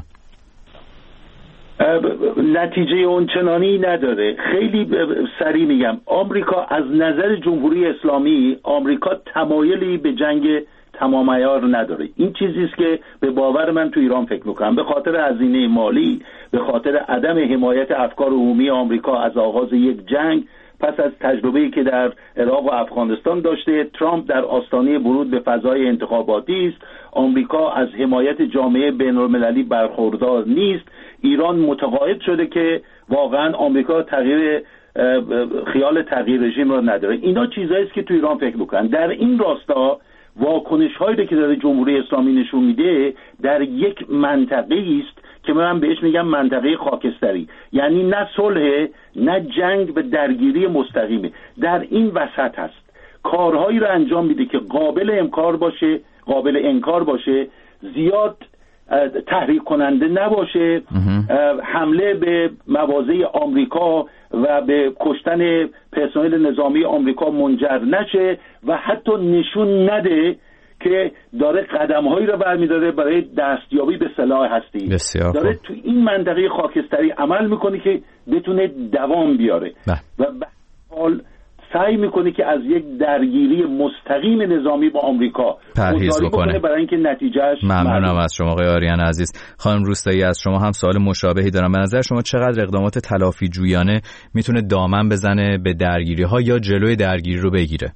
نتیجه اونچنانی نداره. خیلی سریع میگم، آمریکا از نظر جمهوری اسلامی، آمریکا تمایلی به جنگ تمام عیار نداره. این چیزی است که به باور من تو ایران فکر میکنم، به خاطر هزینه مالی، به خاطر عدم حمایت افکار عمومی آمریکا از آغاز یک جنگ، پس از تجربه‌ای که در عراق و افغانستان داشته. ترامپ در آستانه ورود به فضای انتخاباتی است. آمریکا از حمایت جامعه بین‌المللی برخوردار نیست. ایران متقاعد شده که واقعا آمریکا خیال تغییر رژیم را نداره. اینا چیزایی است که تو ایران فکر میکنن. در این راستا واکنش‌هایی که داره جمهوری اسلامی نشون میده در یک منطقه‌ای است که من بهش میگم منطقه خاکستری، یعنی نه صلح نه جنگ به درگیری مستقیمه، در این وسط هست. کارهایی رو انجام میده که قابل انکار باشه، زیاد تحریک کننده نباشه، حمله به مواضع آمریکا و به کشتن پرسنل نظامی آمریکا منجر نشه و حتی نشون نده که داره قدم‌هایی رو برمی‌داره برای دستیابی به سلاح هستی. داره تو این منطقه خاکستری عمل میکنه که بتونه دوام بیاره و به حال سعی میکنه که از یک درگیری مستقیم نظامی با آمریکا پرهیز بکنه برای اینکه نتیجهش. ممنونم از شما آقای آریان عزیز. خانم روستایی، از شما هم سوال مشابهی دارم. به نظر شما چقدر اقدامات تلافی جویانه میتونه دامن بزنه به درگیری‌ها یا جلوی درگیری رو بگیره؟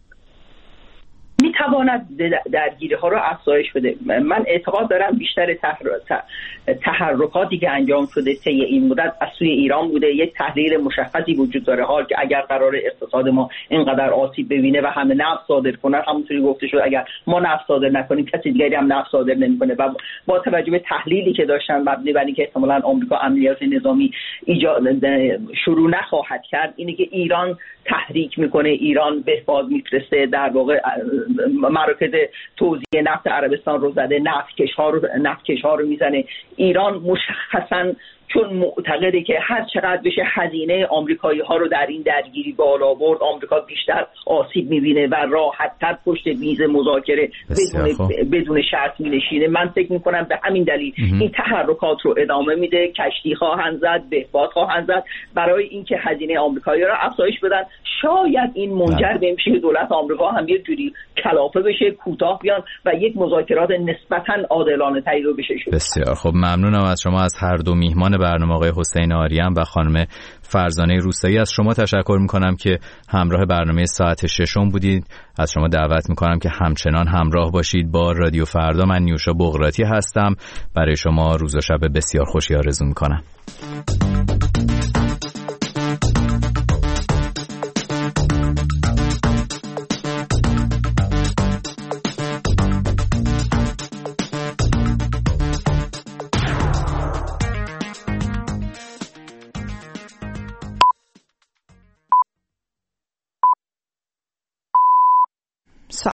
میتواند درگیری ها رو افزایش بده. من اعتقاد دارم بیشتر تحرکاتی که انجام شده طی این مدت از سوی ایران بوده. یک تحلیل مشخصی وجود داره، حال که اگر قرار اقتصاد ما اینقدر آسیب ببینه و همه نفت صادر کنن، همونطوری گفته شد اگر ما نفت صادر نکنیم کسی دیگری هم نفت صادر نمیکنه و با توجه به تحلیلی که داشتن مبنی بر اینکه احتمالاً آمریکا عملیات نظامی شروع نخواهد کرد، اینه که ایران تحریک میکنه، ایران به فاز میفرسته، در واقع مراکز توزیع نفت عربستان رو زده، نفتکش ها رو میزنه. ایران مشخصا چون معتقده که هر چقدر بشه هزینه آمریکایی‌ها رو در این درگیری بالا برد، آمریکا بیشتر آسیب می‌بینه و راحت‌تر پشت میز مذاکره بدون شرط می‌نشینه. من فکر می‌کنم به همین دلیل این تحرکات رو ادامه میده، کشتی خواهند زد، بهباد خواهند زد برای اینکه هزینه آمریکایی‌ها رو افزایش بدن. شاید این منجر به میشه که دولت آمریکا هم یه جوری کلافه بشه، کوتاه بیان و یک مذاکرات نسبتاً عادلانه تری رو بشه. بسیار خب، ممنونم از شما. از هر دو میهمان برنامه آقای حسین آریان و خانم فرزانه روستایی از شما تشکر میکنم که همراه برنامه ساعت 6 بودید. از شما دعوت میکنم که همچنان همراه باشید با رادیو فردا. من نیوشا بغراتی هستم. برای شما روز و شب بسیار خوشی آرزو میکنم.